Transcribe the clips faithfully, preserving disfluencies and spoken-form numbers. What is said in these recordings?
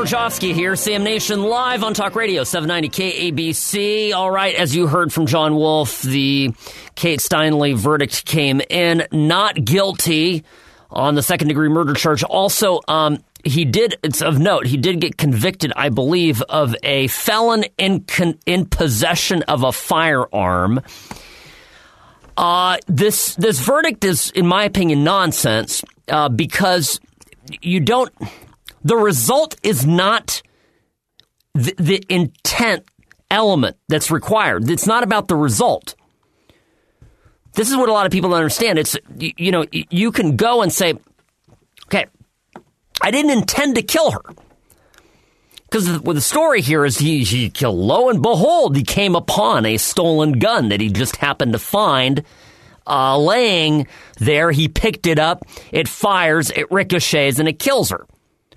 Wojcicki here, Sam Nation live on Talk Radio, seven ninety K A B C. All right, as you heard from John Wolf, the Kate Steinle verdict came in not guilty on the second-degree murder charge. Also, um, he did, it's of note, he did get convicted, I believe, of a felon in con- in possession of a firearm. Uh, this this verdict is, in my opinion, nonsense uh, because you don't. The result is not the, the intent element that's required. It's not about the result. This is what a lot of people don't understand. It's, you, you know, you can go and say, okay, I didn't intend to kill her. Because well, the story here is he, he killed, lo and behold, he came upon a stolen gun that he just happened to find uh, laying there. He picked it up, it fires, it ricochets, and it kills her.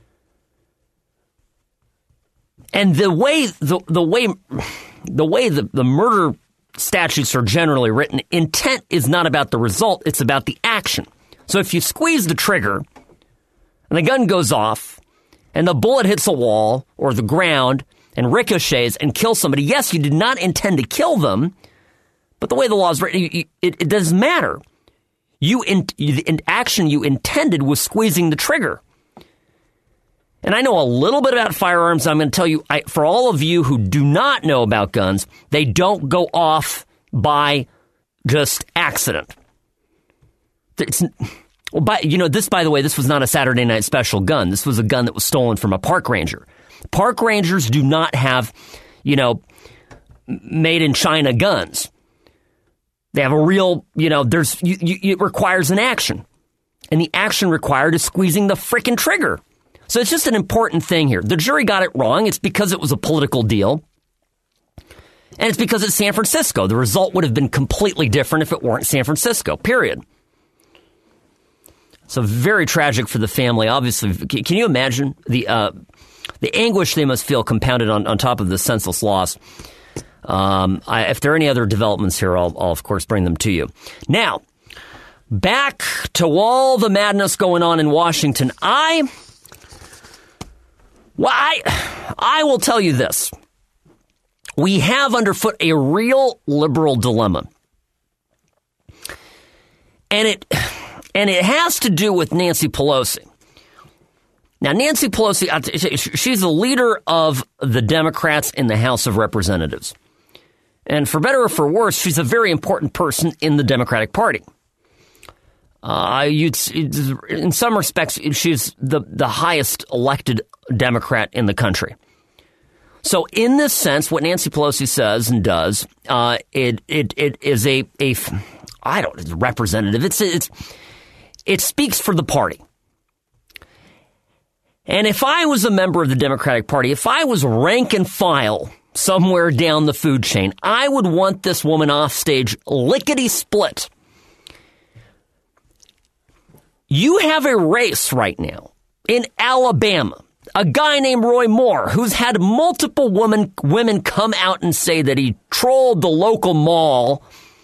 And the way the the way the way the, the murder statutes are generally written, intent is not about the result, it's about the action. So if you squeeze the trigger and the gun goes off and the bullet hits a wall or the ground and ricochets and kills somebody, yes, you did not intend to kill them, but the way the law is written, it, it doesn't matter. You in, the action you intended was squeezing the trigger. And I know a little bit about firearms. I'm going to tell you, I, for all of you who do not know about guns, they don't go off by just accident. It's, well, by, you know, this, by the way, this was not a Saturday Night Special gun. This was a gun that was stolen from a park ranger. Park rangers do not have, you know, made in China guns. They have a real, you know, there's, you, you, it requires an action. And the action required is squeezing the frickin' trigger. So it's just an important thing here. The jury got it wrong. It's because it was a political deal. And it's because it's San Francisco. The result would have been completely different if it weren't San Francisco, period. So very tragic for the family. Obviously, can you imagine the uh, the anguish they must feel compounded on, on top of the senseless loss? Um, I, if there are any other developments here, I'll, I'll, of course, bring them to you. Now, back to all the madness going on in Washington. I... Well, I, I will tell you this. We have underfoot a real liberal dilemma. And it and it has to do with Nancy Pelosi. Now, Nancy Pelosi, she's the leader of the Democrats in the House of Representatives. And for better or for worse, she's a very important person in the Democratic Party. Uh, you'd, in some respects, she's the, the highest elected Democrat in the country. So in this sense, what Nancy Pelosi says and does, uh, it, it, it is a, a, I don't know, representative. It's, it's, it speaks for the party. And if I was a member of the Democratic Party, if I was rank and file somewhere down the food chain, I would want this woman off stage lickety-split. You have a race right now in Alabama, a guy named Roy Moore, who's had multiple women, women come out and say that he trolled the local mall,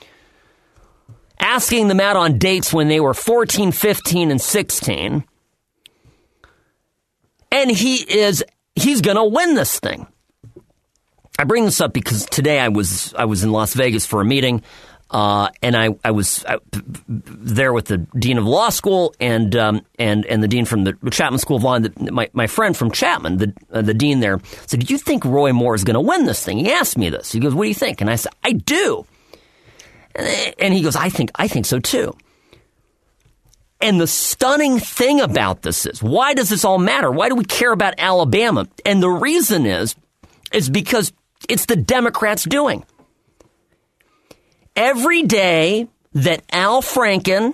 asking them out on dates when they were fourteen, fifteen, and sixteen. And he is, he's going to win this thing. I bring this up because today I was, I was in Las Vegas for a meeting. Uh, and I, I was uh, there with the dean of law school and um, and and the dean from the Chapman School of Law. And the, my my friend from Chapman, the uh, the dean there, said, "Do you think Roy Moore is going to win this thing?" He asked me this. He goes, "What do you think?" And I said, "I do." And, and he goes, "I think I think so too." And the stunning thing about this is, why does this all matter? Why do we care about Alabama? And the reason is, is because it's the Democrats doing. Every day that Al Franken,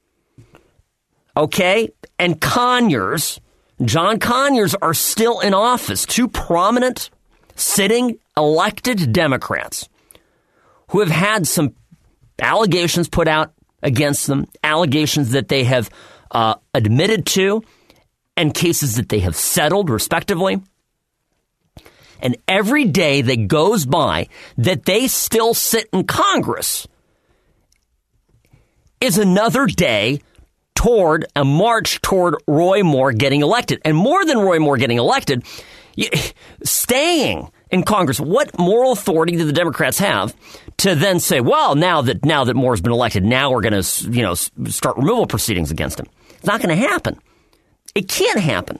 okay, and Conyers, John Conyers are still in office, two prominent sitting elected Democrats who have had some allegations put out against them, allegations that they have uh, admitted to, and cases that they have settled, respectively. And every day that goes by that they still sit in Congress is another day toward a march toward Roy Moore getting elected. And more than Roy Moore getting elected, Staying in Congress, what moral authority do the Democrats have to then say, well, now that now that Moore's been elected, now we're going to, you know, start removal proceedings against him? It's not going to happen. It can't happen.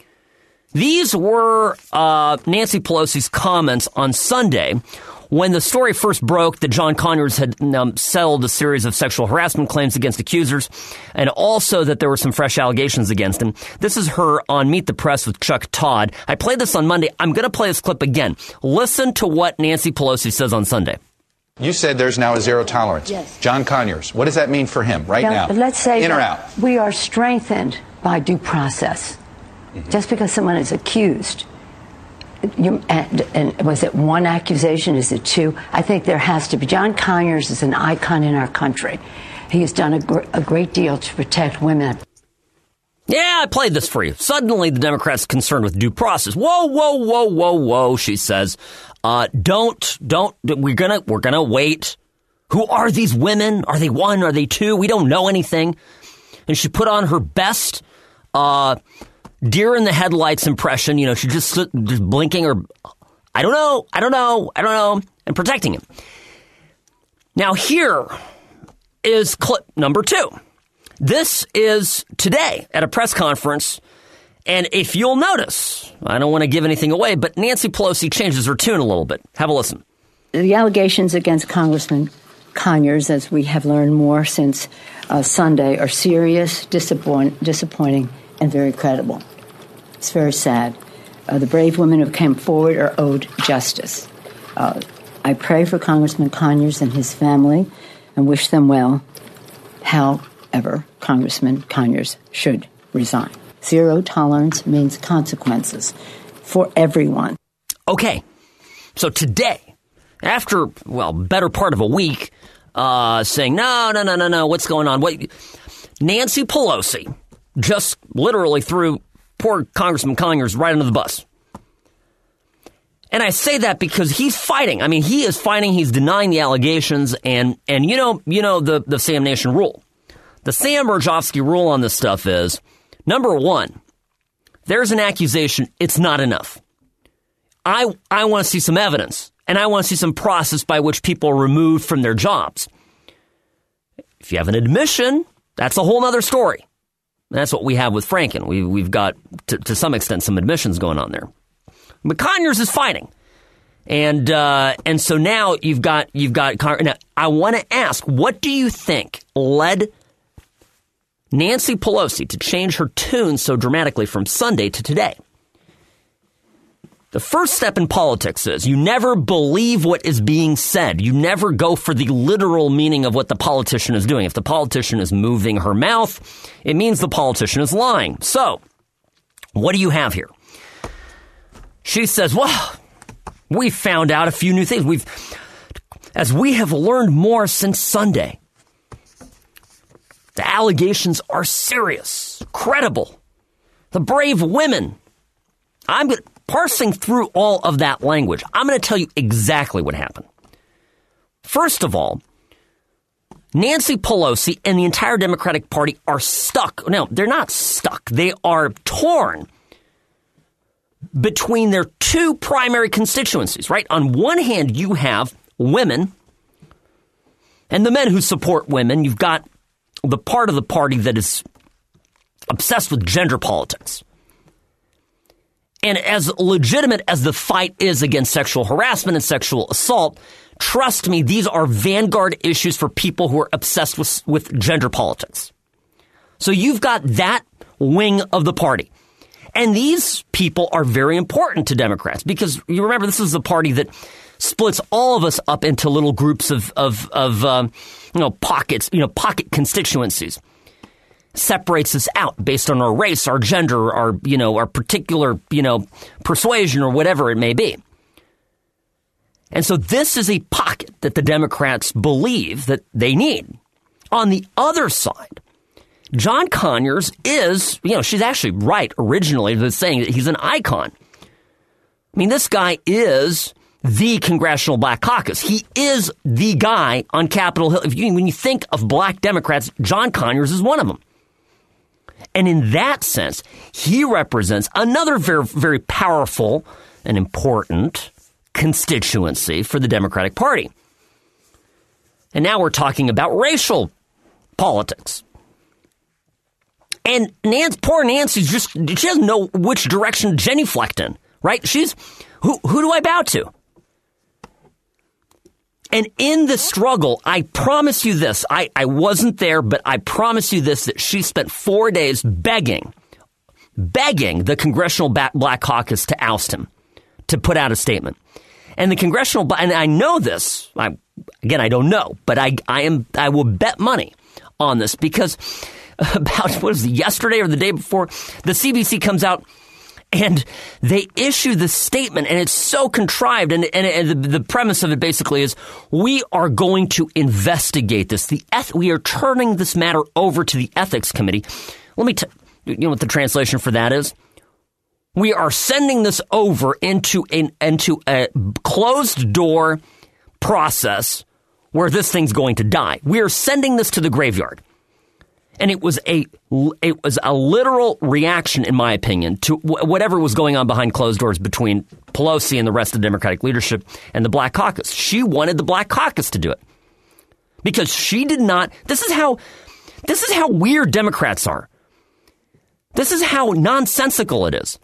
These were uh, Nancy Pelosi's comments on Sunday when the story first broke that John Conyers had um, settled a series of sexual harassment claims against accusers, and also that there were some fresh allegations against him. This is her on Meet the Press with Chuck Todd. I played this on Monday. I'm going to play this clip again. Listen to what Nancy Pelosi says on Sunday. You said there's now a zero tolerance. Yes. John Conyers, what does that mean for him right now? now? Let's say in or out. We are strengthened by due process. Mm-hmm. Just because someone is accused, you, and, and was it one accusation? Is it two? I think there has to be. John Conyers is an icon in our country. He has done a, gr- a great deal to protect women. Yeah, I played this for you. Suddenly, the Democrats concerned with due process. Whoa, whoa, whoa, whoa, whoa, she says. Uh, don't, don't, we're gonna, we're gonna wait. Who are these women? Are they one? Are they two? We don't know anything. And she put on her best, uh, deer in the headlights impression. You know, she just, just blinking or, I don't know, I don't know, I don't know, and protecting him. Now, here is clip number two. This is today at a press conference, and if you'll notice, I don't want to give anything away, but Nancy Pelosi changes her tune a little bit. Have a listen. The allegations against Congressman Conyers, as we have learned more since uh, Sunday, are serious, disappoint, disappointing, and very credible. It's very sad. Uh, the brave women who came forward are owed justice. Uh, I pray for Congressman Conyers and his family and wish them well. However, Congressman Conyers should resign. Zero tolerance means consequences for everyone. Okay, so today, after, well, better part of a week, uh, saying, no, no, no, no, no, what's going on? What? Nancy Pelosi just literally threw poor Congressman Conyers right under the bus. And I say that because he's fighting. I mean, he is fighting. He's denying the allegations. And, and you know, you know the, the Sam Nation rule. The Sam Mirejovsky rule on this stuff is, number one, there's an accusation. It's not enough. I I want to see some evidence, and I want to see some process by which people are removed from their jobs. If you have an admission, that's a whole other story. And that's what we have with Franken. We, we've got, to, to some extent, some admissions going on there. But Conyers is fighting. And uh, and so now you've got, you've got Conyers. Now, I want to ask, what do you think led Nancy Pelosi to change her tune so dramatically from Sunday to today? The first step in politics is you never believe what is being said. You never go for the literal meaning of what the politician is doing. If the politician is moving her mouth, it means the politician is lying. So, what do you have here? She says, well, we found out a few new things. We've, as we have learned more since Sunday, the allegations are serious, credible. The brave women. I'm going to, parsing through all of that language, I'm going to tell you exactly what happened. First of all, Nancy Pelosi and the entire Democratic Party are stuck. No, they're not stuck. They are torn between their two primary constituencies, right? On one hand, you have women and the men who support women. You've got the part of the party that is obsessed with gender politics. And as legitimate as the fight is against sexual harassment and sexual assault, trust me, these are vanguard issues for people who are obsessed with, with gender politics. So you've got that wing of the party. And these people are very important to Democrats because you remember this is the party that splits all of us up into little groups of, of, of um, you know, pockets, you know, pocket constituencies. Separates us out based on our race, our gender, our, you know, our particular, you know, persuasion or whatever it may be. And so this is a pocket that the Democrats believe that they need. On the other side, John Conyers is, you know, she's actually right originally saying that he's an icon. I mean, this guy is the Congressional Black Caucus. He is the guy on Capitol Hill. If you, when you think of black Democrats, John Conyers is one of them. And in that sense, he represents another very, very powerful and important constituency for the Democratic Party. And now we're talking about racial politics. And Nancy, poor Nancy's just, she doesn't know which direction to genuflect in, right? She's, who, who do I bow to? And in the struggle, I promise you this, I, I wasn't there, but I promise you this, that she spent four days begging, begging the Congressional Black Caucus to oust him, to put out a statement. And the Congressional, and I know this, I, again, I don't know, but I, I am, I will bet money on this because about, what was it, yesterday or the day before, the C B C comes out and they issue this statement, and it's so contrived. And, and, and the, the premise of it basically is, we are going to investigate this. The eth- we are turning this matter over to the Ethics Committee. Let me tell you know what the translation for that is. We are sending this over into an into a closed door process where this thing's going to die. We are sending this to the graveyard. And it was a it was a literal reaction, in my opinion, to whatever was going on behind closed doors between Pelosi and the rest of the Democratic leadership and the Black Caucus. She wanted the Black Caucus to do it because she did not. This is how this is how weird Democrats are. This is how nonsensical it is.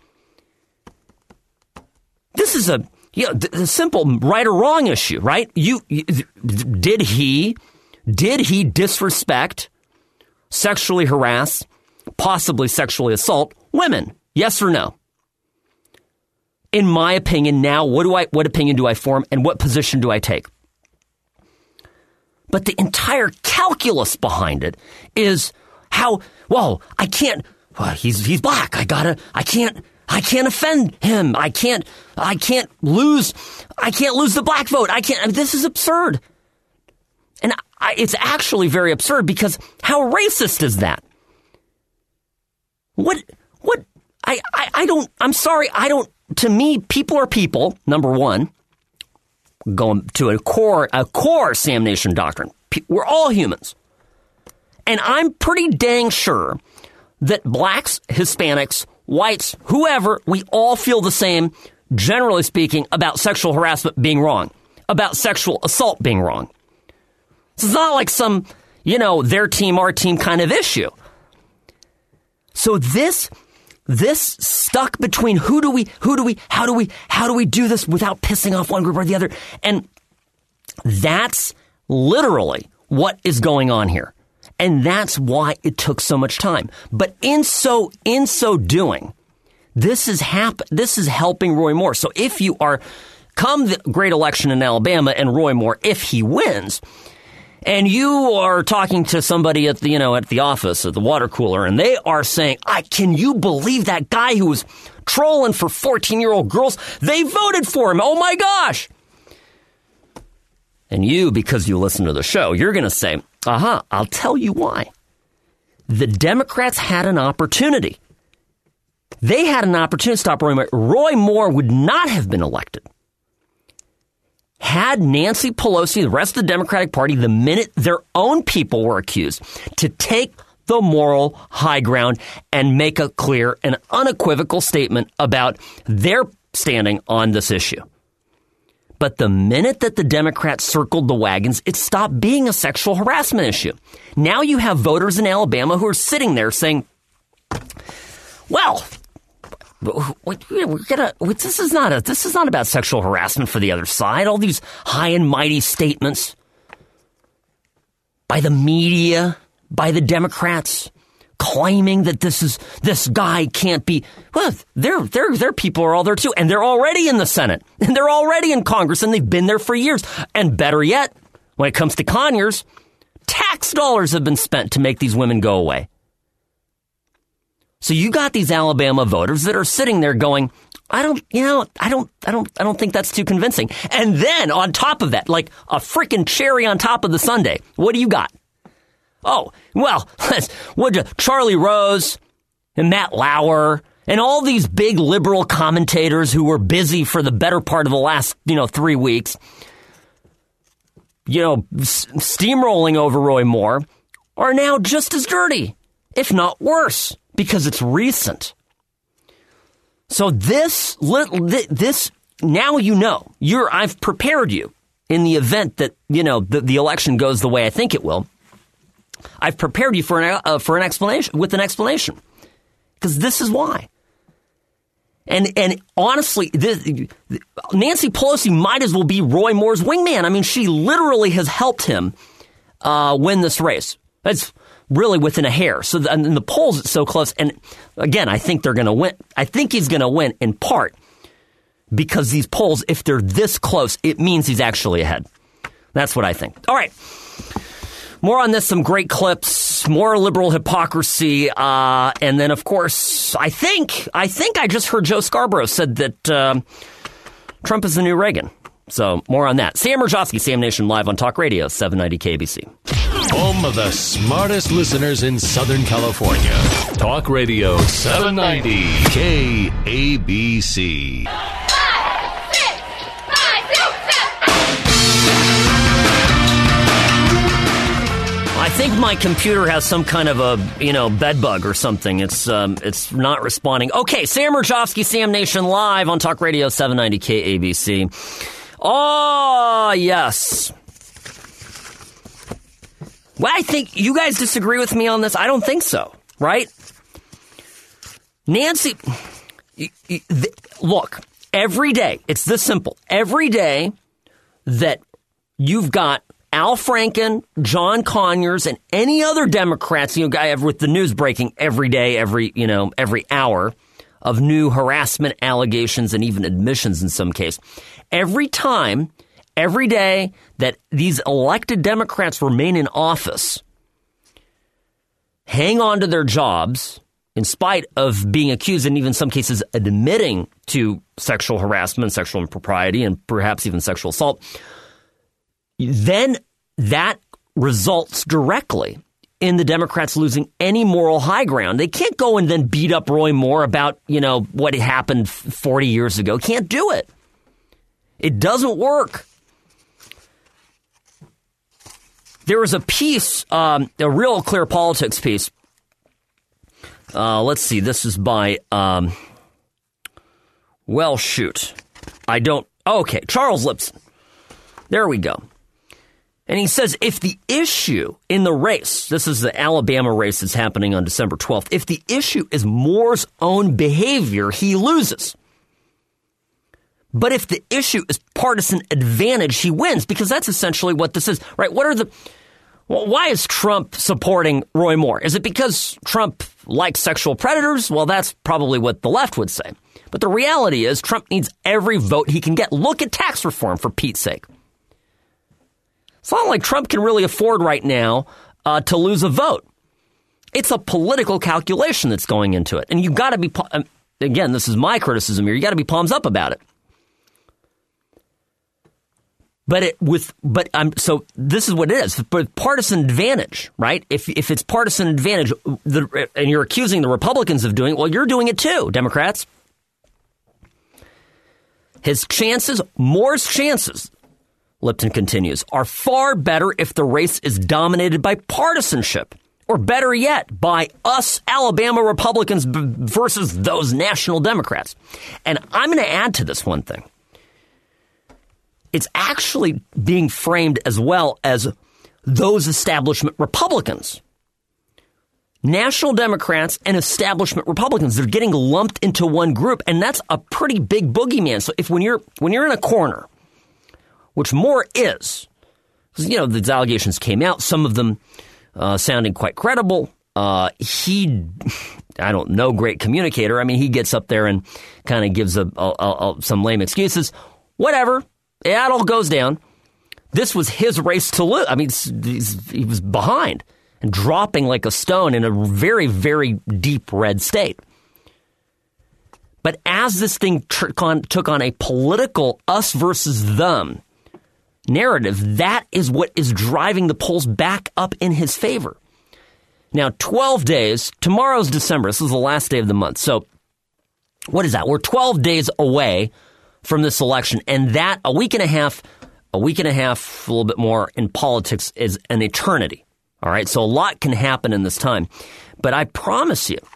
This is a you know, the simple right or wrong issue, right? You, you did he did he disrespect, sexually harass, possibly sexually assault women? Yes or no? In my opinion, now, what do I, what opinion do I form and what position do I take? But the entire calculus behind it is how, well, I can't, well, he's, he's black. I gotta, I can't, I can't offend him. I can't, I can't lose, I can't lose the black vote. I can't, I mean, this is absurd. And I, it's actually very absurd because how racist is that? What, what, I, I, I don't, I'm sorry, I don't, to me, people are people, number one, going to a core, a core Sam Nation doctrine. We're all humans. And I'm pretty dang sure that blacks, Hispanics, whites, whoever, we all feel the same, generally speaking, about sexual harassment being wrong, about sexual assault being wrong. It's not like some, you know, their team, our team kind of issue. So this, this stuck between who do we, who do we, how do we, how do we do this without pissing off one group or the other? And that's literally what is going on here. And that's why it took so much time. But in so, in so doing, this is hap- this is helping Roy Moore. So if you are, come the great election in Alabama and Roy Moore, if he wins, and you are talking to somebody at the, you know, at the office, at the water cooler, and they are saying, I, can you believe that guy who was trolling for fourteen-year-old girls? They voted for him. Oh, my gosh. And you, because you listen to the show, you're going to say, aha, I'll tell you why. The Democrats had an opportunity. They had an opportunity to stop Roy Moore. Roy Moore would not have been elected had Nancy Pelosi, the rest of the Democratic Party, the minute their own people were accused, to take the moral high ground and make a clear and unequivocal statement about their standing on this issue. But the minute that the Democrats circled the wagons, it stopped being a sexual harassment issue. Now you have voters in Alabama who are sitting there saying, well, we're gonna, this is not a, this is not about sexual harassment for the other side. All these high and mighty statements by the media, by the Democrats, claiming that this is, this guy can't be, well, their, their, their people are all there too. And they're already in the Senate and they're already in Congress and they've been there for years. And better yet, when it comes to Conyers, tax dollars have been spent to make these women go away. So you got these Alabama voters that are sitting there going, I don't, you know, I don't, I don't, I don't think that's too convincing. And then on top of that, like a freaking cherry on top of the sundae, what do you got? Oh, well, what, Charlie Rose and Matt Lauer and all these big liberal commentators who were busy for the better part of the last, you know, three weeks, you know, steamrolling over Roy Moore, are now just as dirty, if not worse, because it's recent. So this, this now you know. You're, I've prepared you in the event that, you know, the, the election goes the way I think it will. I've prepared you for an uh, for an explanation with an explanation, because this is why. And and honestly, this, Nancy Pelosi might as well be Roy Moore's wingman. I mean, she literally has helped him uh, win this race. That's really within a hair. So the, and the polls, it's so close. And again, I think they're going to win. I think he's going to win in part because these polls, if they're this close, it means he's actually ahead. That's what I think. All right. More on this, some great clips, more liberal hypocrisy, uh, and then, of course, I think, I think I just heard Joe Scarborough said that uh, Trump is the new Reagan. So, more on that. Sam Mirjovsky, Sam Nation, live on Talk Radio, seven ninety K A B C. Home of the smartest listeners in Southern California. Talk Radio, seven ninety K A B C. I think my computer has some kind of a, you know, bed bug or something. It's um, it's not responding. Okay, Sam Mirjovsky, Sam Nation, live on Talk Radio, seven ninety K A B C. Oh, yes. Well, I think you guys disagree with me on this. I don't think so, right? Nancy, look, every day, it's this simple. Every day that you've got Al Franken, John Conyers, and any other Democrats, you know, guy with the news breaking every day, every, you know, every hour of new harassment allegations and even admissions in some case. Every time, every day that these elected Democrats remain in office, hang on to their jobs in spite of being accused and even in some cases admitting to sexual harassment, sexual impropriety, and perhaps even sexual assault, then that results directly in the Democrats losing any moral high ground. They can't go and then beat up Roy Moore about, you know, what happened forty years ago. Can't do it. It doesn't work. There was a piece, um, a Real Clear Politics piece. Uh, let's see. This is by, um, well, shoot. I don't. Okay. Charles Lipson. There we go. And he says, if the issue in the race, this is the Alabama race that's happening on December twelfth, if the issue is Moore's own behavior, he loses. But if the issue is partisan advantage, he wins, because that's essentially what this is, right? What are the, well, why is Trump supporting Roy Moore? Is it because Trump likes sexual predators? Well, that's probably what the left would say. But the reality is Trump needs every vote he can get. Look at tax reform, for Pete's sake. It's not like Trump can really afford right now uh, to lose a vote. It's a political calculation that's going into it. And you've got to be, again, this is my criticism here, you got to be palms up about it. But it with, but I'm, so this is what it is. But partisan advantage, right? If if it's partisan advantage, the, and you're accusing the Republicans of doing it, well, you're doing it too, Democrats. His chances, Moore's chances, Lipton continues, are far better if the race is dominated by partisanship, or better yet, by us Alabama Republicans b- versus those national Democrats. And I'm going to add to this one thing. It's actually being framed as well as those establishment Republicans. National Democrats and establishment Republicans, they're getting lumped into one group, and that's a pretty big boogeyman. So if when you're when you're in a corner, which Moore is, because, you know, these allegations came out, some of them uh, sounding quite credible. Uh, he, I don't know, great communicator. I mean, he gets up there and kind of gives a, a, a, some lame excuses. Whatever. It all goes down. This was his race to lose. I mean, he was behind and dropping like a stone in a very, very deep red state. But as this thing took on, took on a political us versus them narrative, that is what is driving the polls back up in his favor. Now, twelve days, tomorrow's December. This is the last day of the month. So what is that? We're twelve days away from this election. And that, a week and a half, a week and a half, a little bit more in politics is an eternity. All right. So a lot can happen in this time. But I promise you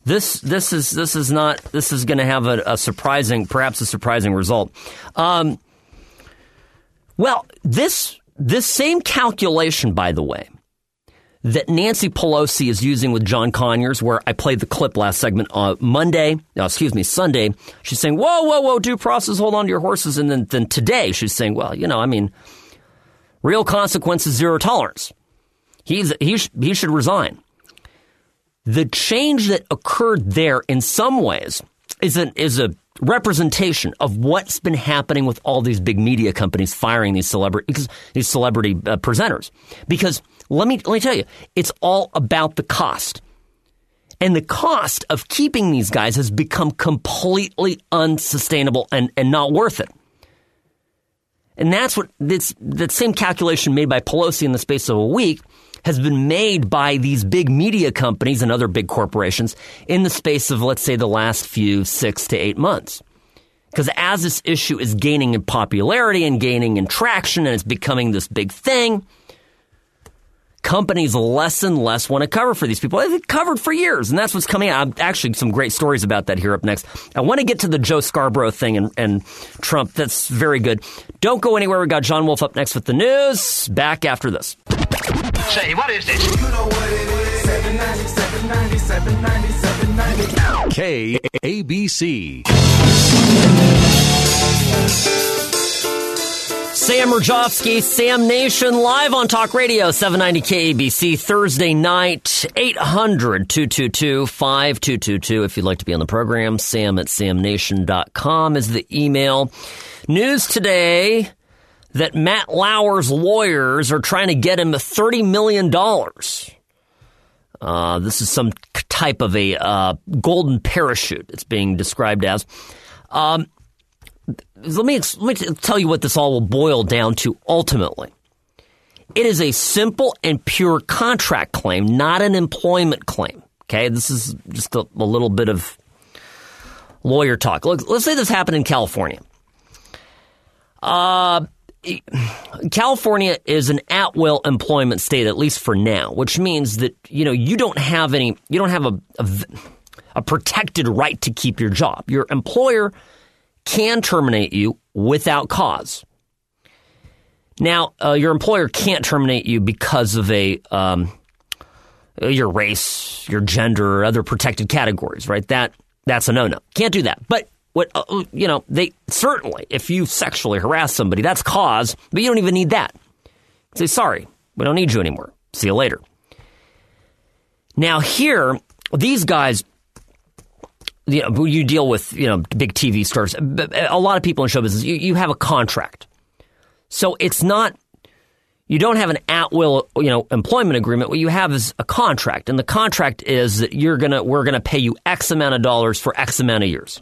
This this is this is not this is going to have a, a surprising, perhaps a surprising result. Um, well, this this same calculation, by the way, that Nancy Pelosi is using with John Conyers, where I played the clip last segment on Monday, no, excuse me, Sunday, she's saying, whoa, whoa, whoa, due process, hold on to your horses. And then, then today she's saying, well, you know, I mean, real consequences, zero tolerance. He's he, sh- he should resign. The change that occurred there in some ways is an, is a representation of what's been happening with all these big media companies firing these celebrity these celebrity uh, presenters. Because let me let me tell you, it's all about the cost. And the cost of keeping these guys has become completely unsustainable and, and not worth it. And that's what this that same calculation made by Pelosi in the space of a week has been made by these big media companies and other big corporations in the space of, let's say, the last few six to eight months. Because as this issue is gaining in popularity and gaining in traction and it's becoming this big thing, companies less and less want to cover for these people. They've covered for years, and that's what's coming out. Actually, some great stories about that here up next. I want to get to the Joe Scarborough thing and, and Trump. That's very good. Don't go anywhere. We got John Wolf up next with the news. Back after this. Say, what is this? You know what it is. seven ninety, seven ninety, seven ninety, seven ninety. K A B C. Sam Rajovsky, Sam Nation, live on Talk Radio, seven ninety K A B C, Thursday night, eight hundred, two two two, five two two two. If you'd like to be on the program, sam at sam nation dot com is the email. News today that Matt Lauer's lawyers are trying to get him thirty million dollars. Uh, this is some type of a uh, golden parachute, it's being described as. Um, let me, let me tell you what this all will boil down to ultimately. It is a simple and pure contract claim, not an employment claim. Okay, this is just a, a little bit of lawyer talk. Look, let's say this happened in California. Uh... California is an at-will employment state, at least for now, which means that, you know, you don't have any, you don't have a, a, a protected right to keep your job. Your employer can terminate you without cause. Now, uh, your employer can't terminate you because of a um, your race, your gender, or other protected categories, right? That that's a no-no. Can't do that. But What uh, you know, they certainly, if you sexually harass somebody, that's cause, but you don't even need that. Say, sorry, we don't need you anymore. See you later. Now here, these guys, you know, you deal with, you know, big T V stars. A lot of people in show business, you, you have a contract. So it's not, you don't have an at-will, you know, employment agreement. What you have is a contract, and the contract is that you're gonna, we're gonna pay you X amount of dollars for X amount of years.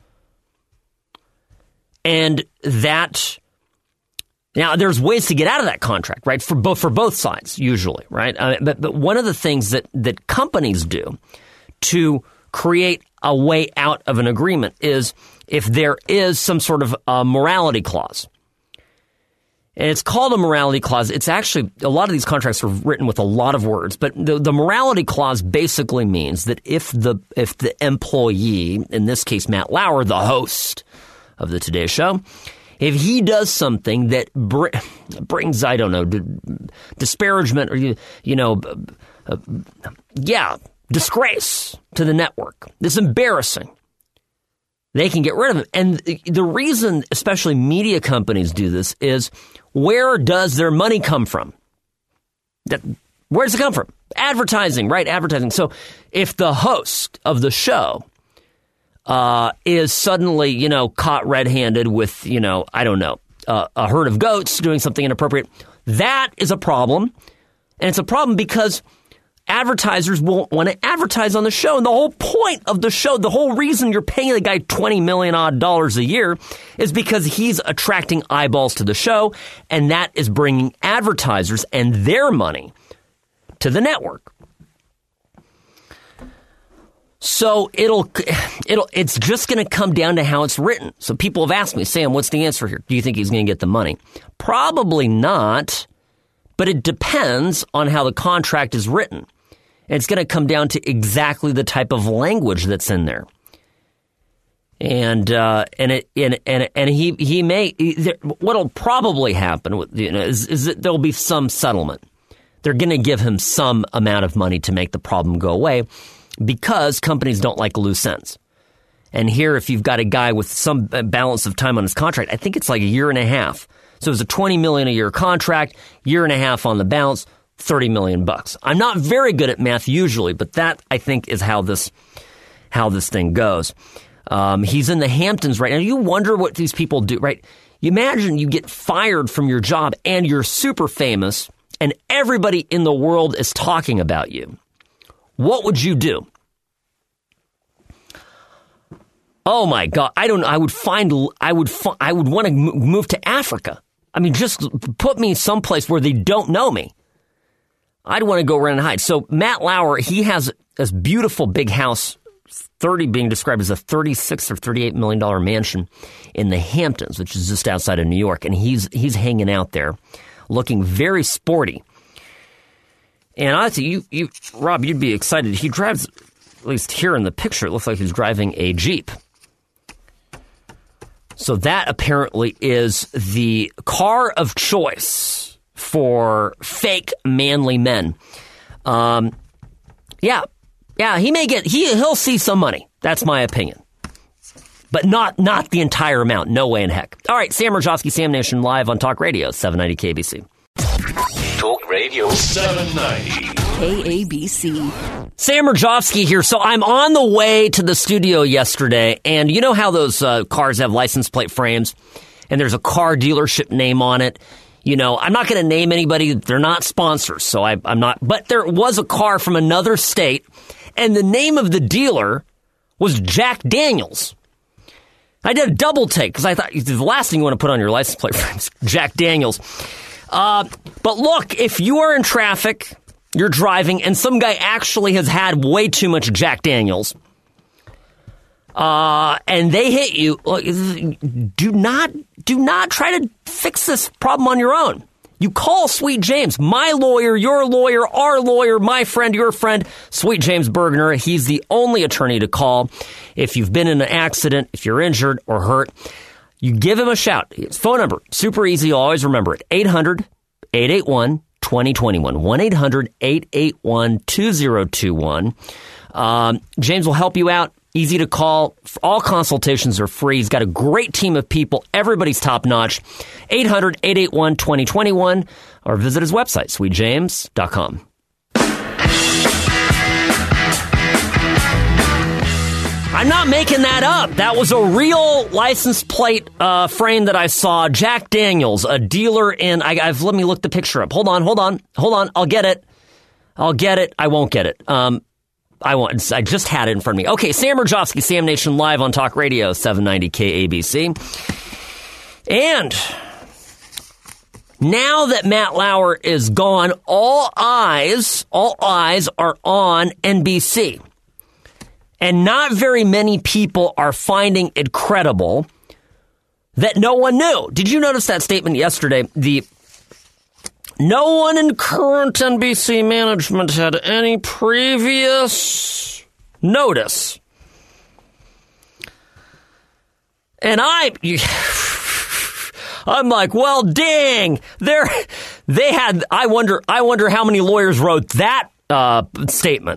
And that, now there's ways to get out of that contract, right? For both for both sides, usually, right? Uh, but but one of the things that that companies do to create a way out of an agreement is if there is some sort of a morality clause. And it's called a morality clause. It's actually, a lot of these contracts are written with a lot of words, but the, the morality clause basically means that if the if the employee, in this case Matt Lauer, the host of the Today Show, if he does something that br- brings, I don't know, d- disparagement or, you, you know, uh, yeah, disgrace to the network, it's embarrassing, they can get rid of him. And the reason, especially media companies do this, is where does their money come from? That, where does it come from? Advertising, right? Advertising. So if the host of the show Uh, is suddenly, you know, caught red-handed with, you know, I don't know, uh, a herd of goats doing something inappropriate, that is a problem. And it's a problem because advertisers won't want to advertise on the show. And the whole point of the show, the whole reason you're paying the guy twenty million odd dollars a year is because he's attracting eyeballs to the show. And that is bringing advertisers and their money to the network. So it'll, it'll, it's just going to come down to how it's written. So people have asked me, Sam, what's the answer here? Do you think he's going to get the money? Probably not, but it depends on how the contract is written. And it's going to come down to exactly the type of language that's in there. And uh, and it and and and he he may what'll probably happen with, you know, is, is that there'll be some settlement. They're going to give him some amount of money to make the problem go away, because companies don't like loose ends. And here, if you've got a guy with some balance of time on his contract, I think it's like a year and a half. So it was a twenty million dollars a year contract, year and a half on the balance, thirty million bucks. I'm not very good at math usually, but that I think is how this how this thing goes. Um, he's in the Hamptons right now. You wonder what these people do, right? You imagine you get fired from your job and you're super famous and everybody in the world is talking about you. What would you do? Oh my God! I don't. I would find. I would. I would want to move to Africa. I mean, just put me someplace where they don't know me. I'd want to go around and hide. So Matt Lauer, he has this beautiful big house, thirty being described as a thirty-six or thirty-eight million dollar mansion in the Hamptons, which is just outside of New York, and he's he's hanging out there, looking very sporty. And I think you, you, Rob, you'd be excited. He drives, at least here in the picture, it looks like he's driving a Jeep. So that apparently is the car of choice for fake manly men. Um, yeah, yeah, he may get he he'll see some money. That's my opinion, but not not the entire amount. No way in heck. All right, Sam Rajovsky, Sam Nation, live on Talk Radio seven ninety K B C. Talk Radio seven ninety K A B C. Sam Rajovsky here. So I'm on the way to the studio yesterday, and you know how those uh, cars have license plate frames, and there's a car dealership name on it. You know, I'm not going to name anybody. They're not sponsors, so I, I'm not. But there was a car from another state, and the name of the dealer was Jack Daniels. I did a double take because I thought the last thing you want to put on your license plate frame is Jack Daniels. Uh, but look, if you are in traffic, you're driving, and some guy actually has had way too much Jack Daniels, uh, and they hit you, do not do not try to fix this problem on your own. You call Sweet James, my lawyer, your lawyer, our lawyer, my friend, your friend, Sweet James Bergner. He's the only attorney to call if you've been in an accident, if you're injured or hurt. You give him a shout. His phone number, super easy. You'll always remember it. eight hundred, eight eight one, two oh two one. one eight hundred, eight eight one, two oh two one. Um, James will help you out. Easy to call. All consultations are free. He's got a great team of people. Everybody's top notch. eight hundred, eight eight one, two oh two one or visit his website, sweet james dot com. I'm not making that up. That was a real license plate uh, frame that I saw. Jack Daniels, a dealer in... I, I've let me look the picture up. Hold on, hold on, hold on. I'll get it. I'll get it. I won't get it. Um, I won't. I just had it in front of me. Okay, Sam Rajovsky, Sam Nation, live on Talk Radio, seven ninety K A B C. And now that Matt Lauer is gone, all eyes, all eyes are on N B C. And not very many people are finding it credible that no one knew. Did you notice that statement yesterday? The no one in current N B C management had any previous notice. And I, I'm like, well, dang, they're, they had. I wonder. I wonder how many lawyers wrote that uh, statement.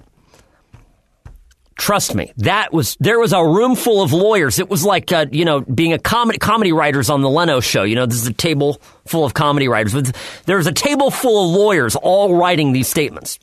Trust me, that was there was a room full of lawyers. It was like uh, you know being a comedy comedy writers on the Leno show. You know, this is a table full of comedy writers. There was a table full of lawyers all writing these statements.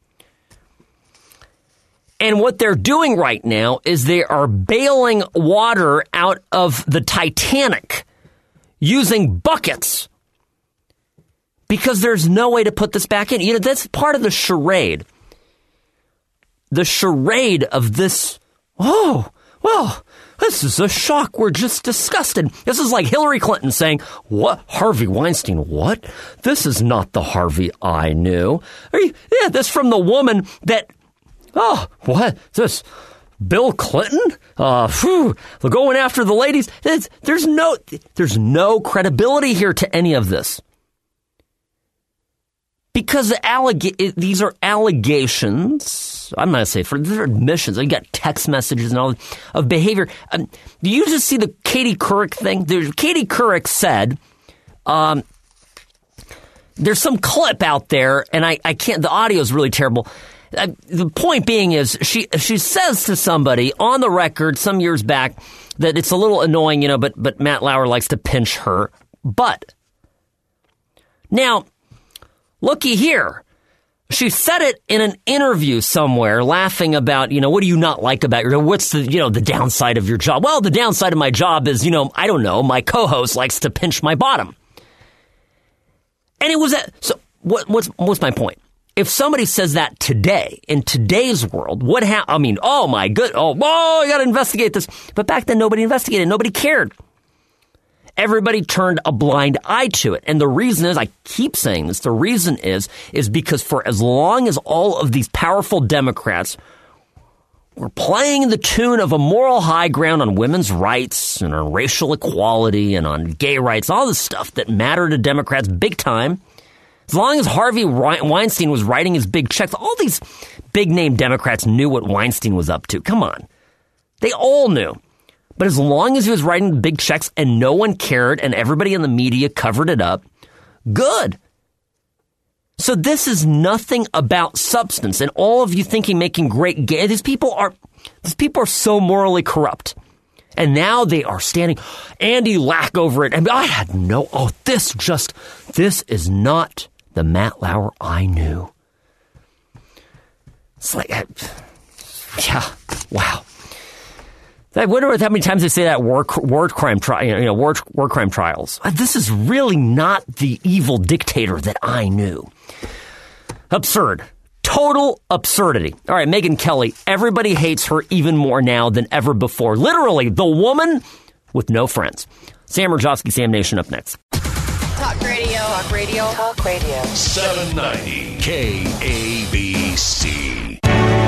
And what they're doing right now is they are bailing water out of the Titanic using buckets because there's no way to put this back in. You know, that's part of the charade. The charade of this, oh, well, this is a shock. We're just disgusted. This is like Hillary Clinton saying, what? Harvey Weinstein, what? This is not the Harvey I knew. Are you, yeah, this from the woman that, oh, what? This Bill Clinton? Uh, phew, they're going after the ladies. There's, there's no, there's no credibility here to any of this. Because the alleg- these are allegations. I'm not going to say for they're admissions. You got text messages and all of behavior. Um, do you just see the Katie Couric thing? There's, Katie Couric said, um, there's some clip out there, and I, I can't. The audio is really terrible. Uh, the point being is she she says to somebody on the record some years back that it's a little annoying, you know, but but Matt Lauer likes to pinch her butt. Now, looky here. She said it in an interview somewhere, laughing about, you know, what do you not like about your, what's the, you know, the downside of your job? Well, the downside of my job is, you know, I don't know, my co-host likes to pinch my bottom. And it was, a, so what, what's, what's my point? If somebody says that today, in today's world, what ha- I mean, oh my good, oh, whoa, you got to investigate this. But back then, nobody investigated, nobody cared. Everybody turned a blind eye to it. And the reason is, I keep saying this, the reason is, is because for as long as all of these powerful Democrats were playing the tune of a moral high ground on women's rights and on racial equality and on gay rights, all this stuff that mattered to Democrats big time, as long as Harvey Weinstein was writing his big checks, all these big-name Democrats knew what Weinstein was up to. Come on. They all knew. But as long as he was writing big checks and no one cared and everybody in the media covered it up, good. So this is nothing about substance. And all of you thinking making great gay, these people are these people are so morally corrupt. And now they are standing Andy Lack over it. And I had no, oh, this just, this is not the Matt Lauer I knew. It's like, yeah, wow. I wonder how many times they say that war war crime tri- you know war war crime trials. This is really not the evil dictator that I knew. Absurd. Total absurdity. All right, Megyn Kelly. Everybody hates her even more now than ever before. Literally, the woman with no friends. Sam Rajovsky, Sam Nation up next. Talk radio. Talk radio. Talk radio. seven ninety K A B C.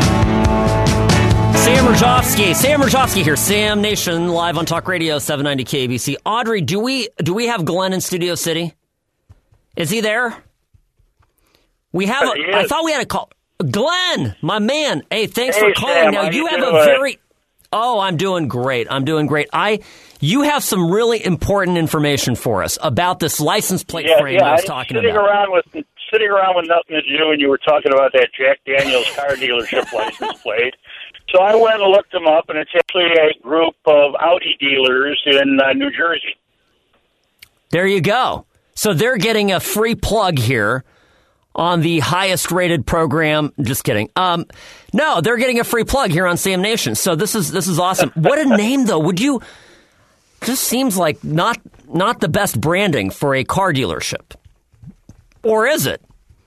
Sam Rajovsky, Sam Rajovsky here, Sam Nation, live on Talk Radio, seven ninety K A B C. Audrey, do we do we have Glenn in Studio City? Is he there? We have. A, I thought we had a call. Glenn, my man. Hey, thanks hey, for calling. Sam, now you have a doing? very. Oh, I'm doing great. I'm doing great. I. You have some really important information for us about this license plate yeah, frame yeah, I was I'm talking sitting about. Around with, sitting around with nothing to do, and you were talking about that Jack Daniels car dealership license plate. So I went and looked them up, and it's actually a group of Audi dealers in uh, New Jersey. There you go. So they're getting a free plug here on the highest rated program. Just kidding. Um, no, they're getting a free plug here on Sam Nation. So this is this is awesome. What a name, though. Would you? Just seems like not not the best branding for a car dealership, or is it?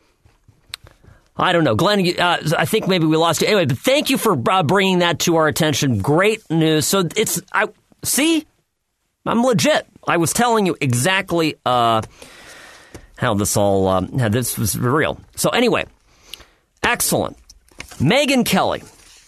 I don't know. Glenn, uh, I think maybe we lost you. Anyway, but thank you for uh, bringing that to our attention. Great news. So it's, I see, I'm legit. I was telling you exactly uh, how this all, um, how this was real. So anyway, excellent. Megyn Kelly.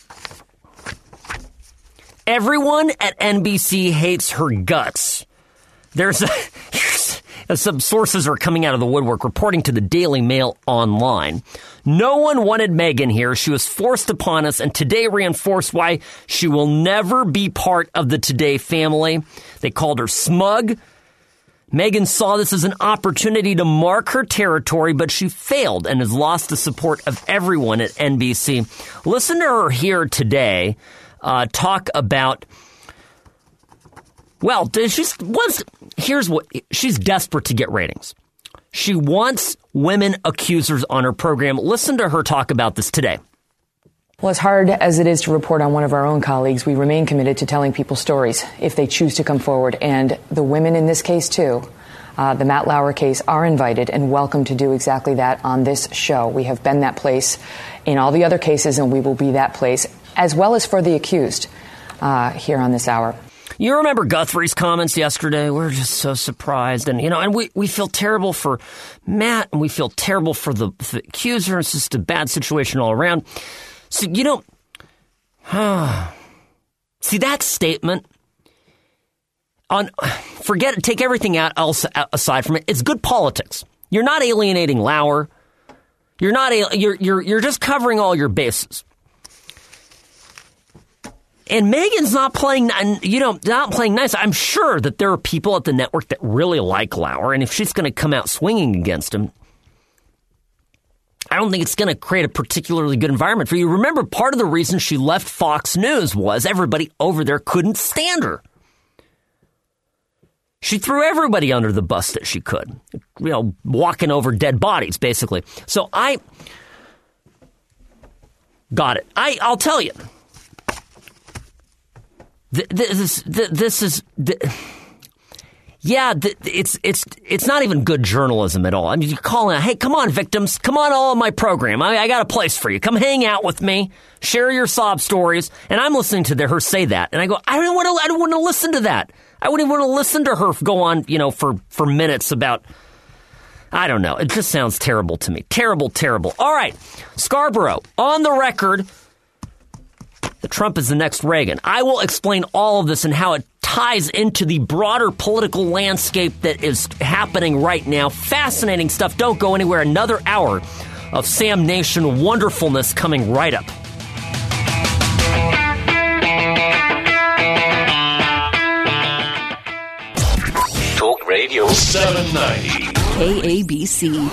Everyone at N B C hates her guts. There's a... Some sources are coming out of the woodwork reporting to the Daily Mail online. No one wanted Megyn here. She was forced upon us, and today reinforced why she will never be part of the Today family. They called her smug. Megyn saw this as an opportunity to mark her territory, but she failed and has lost the support of everyone at N B C. Listen to her here today uh, talk about... Well, she's wants, here's what, she's desperate to get ratings. She wants women accusers on her program. Listen to her talk about this today. Well, as hard as it is to report on one of our own colleagues, we remain committed to telling people stories if they choose to come forward. And the women in this case, too, uh, the Matt Lauer case, are invited and welcome to do exactly that on this show. We have been that place in all the other cases, and we will be that place, as well as for the accused uh, here on this hour. You remember Guthrie's comments yesterday? We're just so surprised. And, you know, and we, we feel terrible for Matt, and we feel terrible for the, for the accuser. It's just a bad situation all around. So, you know, see that statement on, forget it, take everything out else aside from it. It's good politics. You're not alienating Lauer. You're not a, you're you're you're just covering all your bases. And Megan's not playing, you know, not playing nice. I'm sure that there are people at the network that really like Lauer, and if she's going to come out swinging against him, I don't think it's going to create a particularly good environment for you. Remember, part of the reason she left Fox News was everybody over there couldn't stand her. She threw everybody under the bus that she could, you know, walking over dead bodies, basically. So I got it. I, I'll tell you. This, this is, yeah, it's it's it's not even good journalism at all. I mean, you're calling out, hey, come on, victims, come on, all of my program. I, I got a place for you. Come hang out with me, share your sob stories. And I'm listening to her say that, and I go, I don't want to, I don't want to listen to that. I wouldn't even want to listen to her go on, you know, for for minutes about. I don't know. It just sounds terrible to me. Terrible, terrible. All right, Scarborough on the record. that Trump is the next Reagan. I will explain all of this and how it ties into the broader political landscape that is happening right now. Fascinating stuff. Don't go anywhere. Another hour of Sam Nation wonderfulness coming right up. Talk Radio seven ninety. K A B C.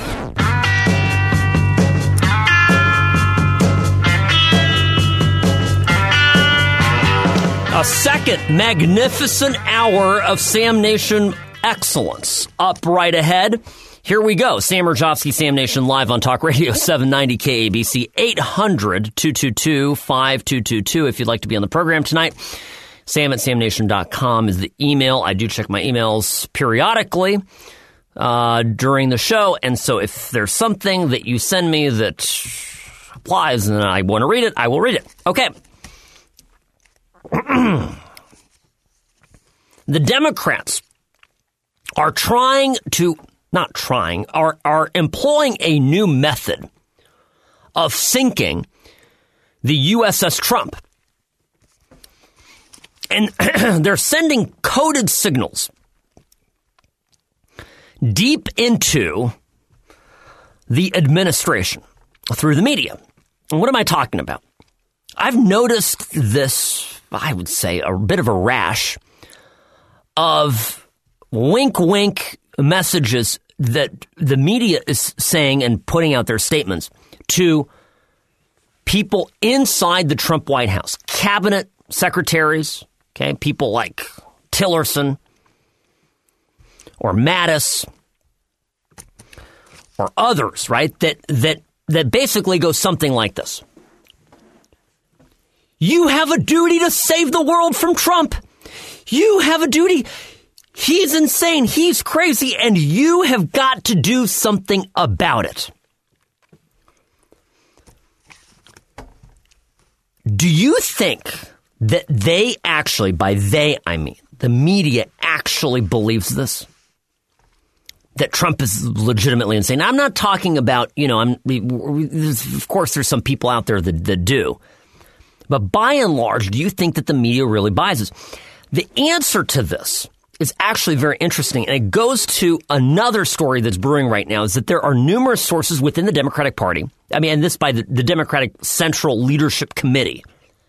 A second magnificent hour of Sam Nation excellence up right ahead. Here we go. Sam Rajovsky, Sam Nation, live on Talk Radio seven ninety K A B C, eight hundred, two two two, five two two two if you'd like to be on the program tonight. Sam at sam nation dot com is the email. I do check my emails periodically uh, during the show, and so if there's something that you send me that applies and I want to read it, I will read it. Okay. The Democrats are trying to, not trying, are, are employing a new method of sinking the U S S Trump. And they're sending coded signals deep into the administration through the media. And what am I talking about? I've noticed this, I would say, a bit of a rash of wink, wink messages that the media is saying and putting out their statements to people inside the Trump White House, cabinet secretaries, okay, people like Tillerson or Mattis or others, right, that that that basically goes something like this. You have a duty to save the world from Trump. You have a duty. He's insane. He's crazy. And you have got to do something about it. Do you think that they actually, by they, I mean, the media actually believes this? That Trump is legitimately insane? Now, I'm not talking about, you know, I'm, of course, there's some people out there that, that do. But by and large, do you think that the media really buys this? The answer to this is actually very interesting, and it goes to another story that's brewing right now, is that there are numerous sources within the Democratic Party, I mean, and this by the, the Democratic Central Leadership Committee,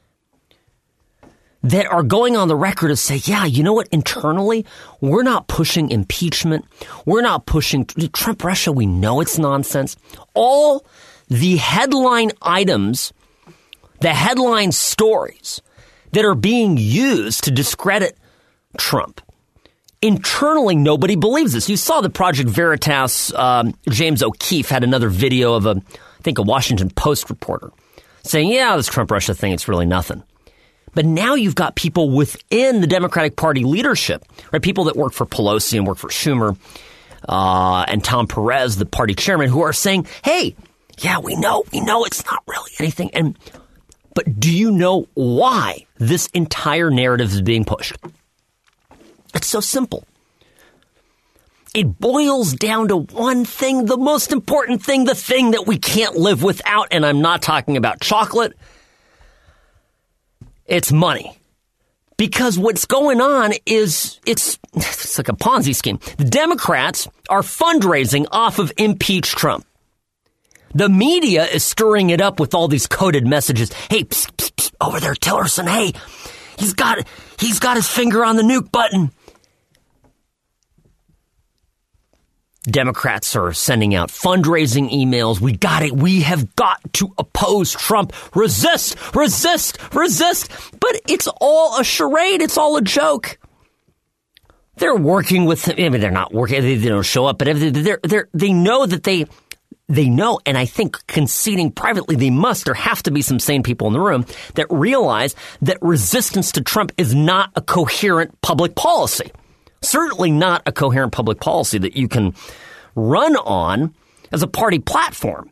that are going on the record to say, yeah, you know what, internally, we're not pushing impeachment. We're not pushing Trump Russia. We know it's nonsense. All the headline items, the headline stories that are being used to discredit Trump. Internally, nobody believes this. You saw the Project Veritas, um, James O'Keefe had another video of a, I think a Washington Post reporter saying, yeah, this Trump Russia thing, it's really nothing. But now you've got people within the Democratic Party leadership, right? People that work for Pelosi and work for Schumer, uh, and Tom Perez, the party chairman, who are saying, hey, yeah, we know, we know it's not really anything. And But do you know why this entire narrative is being pushed? It's so simple. It boils down to one thing, the most important thing, the thing that we can't live without, and I'm not talking about chocolate. It's money. Because what's going on is, it's, it's like a Ponzi scheme. The Democrats are fundraising off of impeach Trump. The media is stirring it up with all these coded messages. Hey, psst, psst, psst, over there, Tillerson. Hey, he's got he's got his finger on the nuke button. Democrats are sending out fundraising emails. We got it. We have got to oppose Trump. Resist, resist, resist. But it's all a charade. It's all a joke. They're working with him. I mean, they're not working. They, they don't show up, but they're, they're, they know that they, they know, and I think conceding privately, they must. There have to be some sane people in the room that realize that resistance to Trump is not a coherent public policy. Certainly not a coherent public policy that you can run on as a party platform.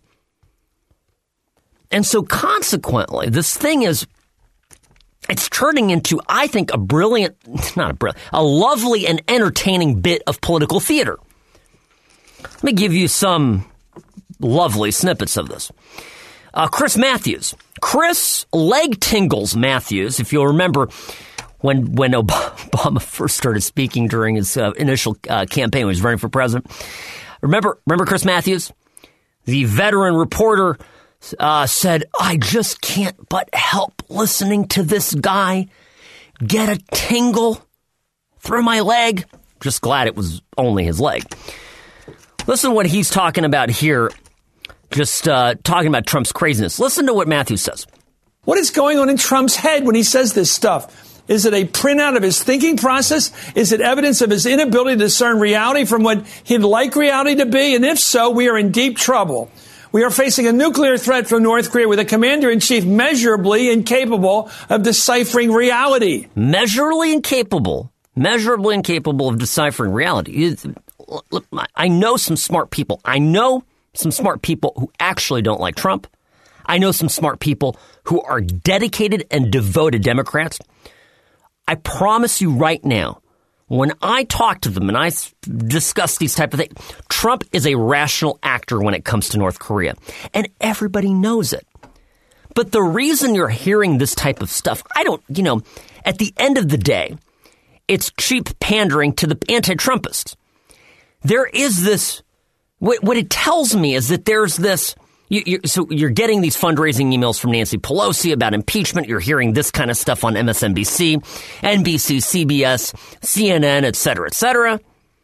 And so consequently, this thing is, it's turning into, I think, a brilliant, not a brilliant, a lovely and entertaining bit of political theater. Let me give you some lovely snippets of this. Uh, Chris Matthews. Chris Leg Tingles Matthews, if you'll remember, When when Obama first started speaking during his uh, initial uh, campaign when he was running for president. Remember, remember Chris Matthews? The veteran reporter uh, said, I just can't but help listening to this guy get a tingle through my leg. Just glad it was only his leg. Listen to what he's talking about here, just uh, talking about Trump's craziness. Listen to what Matthews says. What is going on in Trump's head when he says this stuff? Is it a printout of his thinking process? Is it evidence of his inability to discern reality from what he'd like reality to be? And if so, we are in deep trouble. We are facing a nuclear threat from North Korea with a commander-in-chief measurably incapable of deciphering reality. Measurably incapable. Measurably incapable of deciphering reality. Look, I know some smart people. I know some smart people who actually don't like Trump. I know some smart people who are dedicated and devoted Democrats. I promise you right now, when I talk to them and I discuss these type of things, Trump is a rational actor when it comes to North Korea. And everybody knows it. But the reason you're hearing this type of stuff, I don't, you know, at the end of the day, it's cheap pandering to the anti-Trumpists. There is this, what, what it tells me is that there's this, You, you're, so you're getting these fundraising emails from Nancy Pelosi about impeachment. You're hearing this kind of stuff on M S N B C, N B C, C B S, C N N, et cetera, et cetera.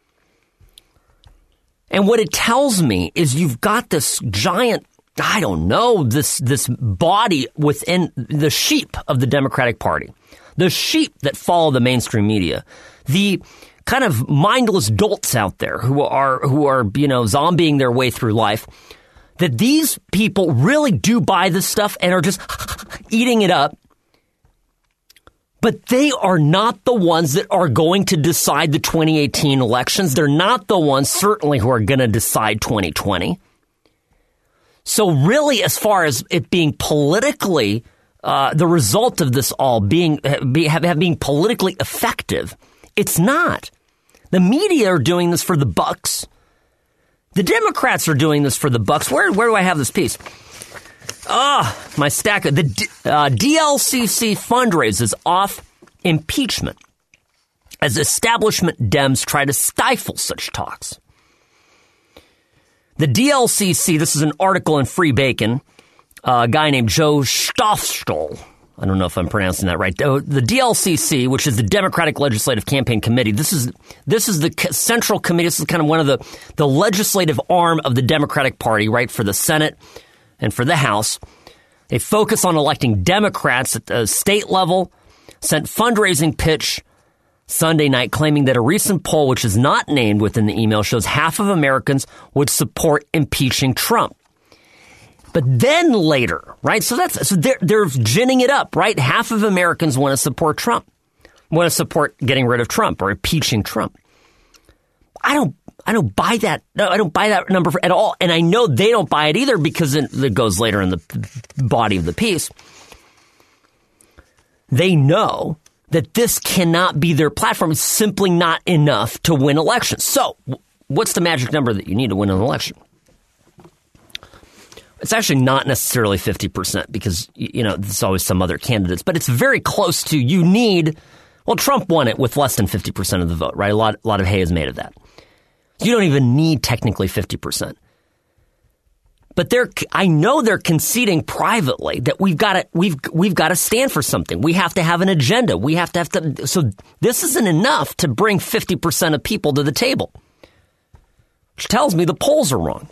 And what it tells me is you've got this giant, I don't know, this, this body within the sheep of the Democratic Party, the sheep that follow the mainstream media, the kind of mindless dolts out there who are, who are, you know, zombieing their way through life. That these people really do buy this stuff and are just eating it up. But they are not the ones that are going to decide the twenty eighteen elections. They're not the ones, certainly, who are going to decide twenty twenty. So really, as far as it being politically, uh, the result of this all being, be, have, have being politically effective, it's not. The media are doing this for the bucks. The Democrats are doing this for the bucks. Where where do I have this piece? Ah, oh, my stack of the uh, D L C C fundraises off impeachment as establishment Dems try to stifle such talks. The D L C C, this is an article in Free Bacon, uh, a guy named Joe Stoffstol. I don't know if I'm pronouncing that right. The D L C C, which is the Democratic Legislative Campaign Committee, this is this is the central committee. This is kind of one of the, the legislative arm of the Democratic Party, right, for the Senate and for the House. They focus on electing Democrats at the state level, sent fundraising pitch Sunday night claiming that a recent poll, which is not named within the email, shows half of Americans would support impeaching Trump. But then later, right? So that's so they're they're ginning it up, right? Half of Americans want to support Trump, want to support getting rid of Trump or impeaching Trump. I don't I don't buy that. No, I don't buy that number at all, and I know they don't buy it either because it, it goes later in the body of the piece. They know that this cannot be their platform. It's simply not enough to win elections. So, what's the magic number that you need to win an election? It's actually not necessarily fifty percent because, you know, there's always some other candidates, but it's very close to you need. Well, Trump won it with less than fifty percent of the vote, right? A lot, a lot of hay is made of that. You don't even need technically fifty percent. But they're, I know they're conceding privately that we've got to, we've, we've got to stand for something. We have to have an agenda. We have to have to, so this isn't enough to bring fifty percent of people to the table, which tells me the polls are wrong.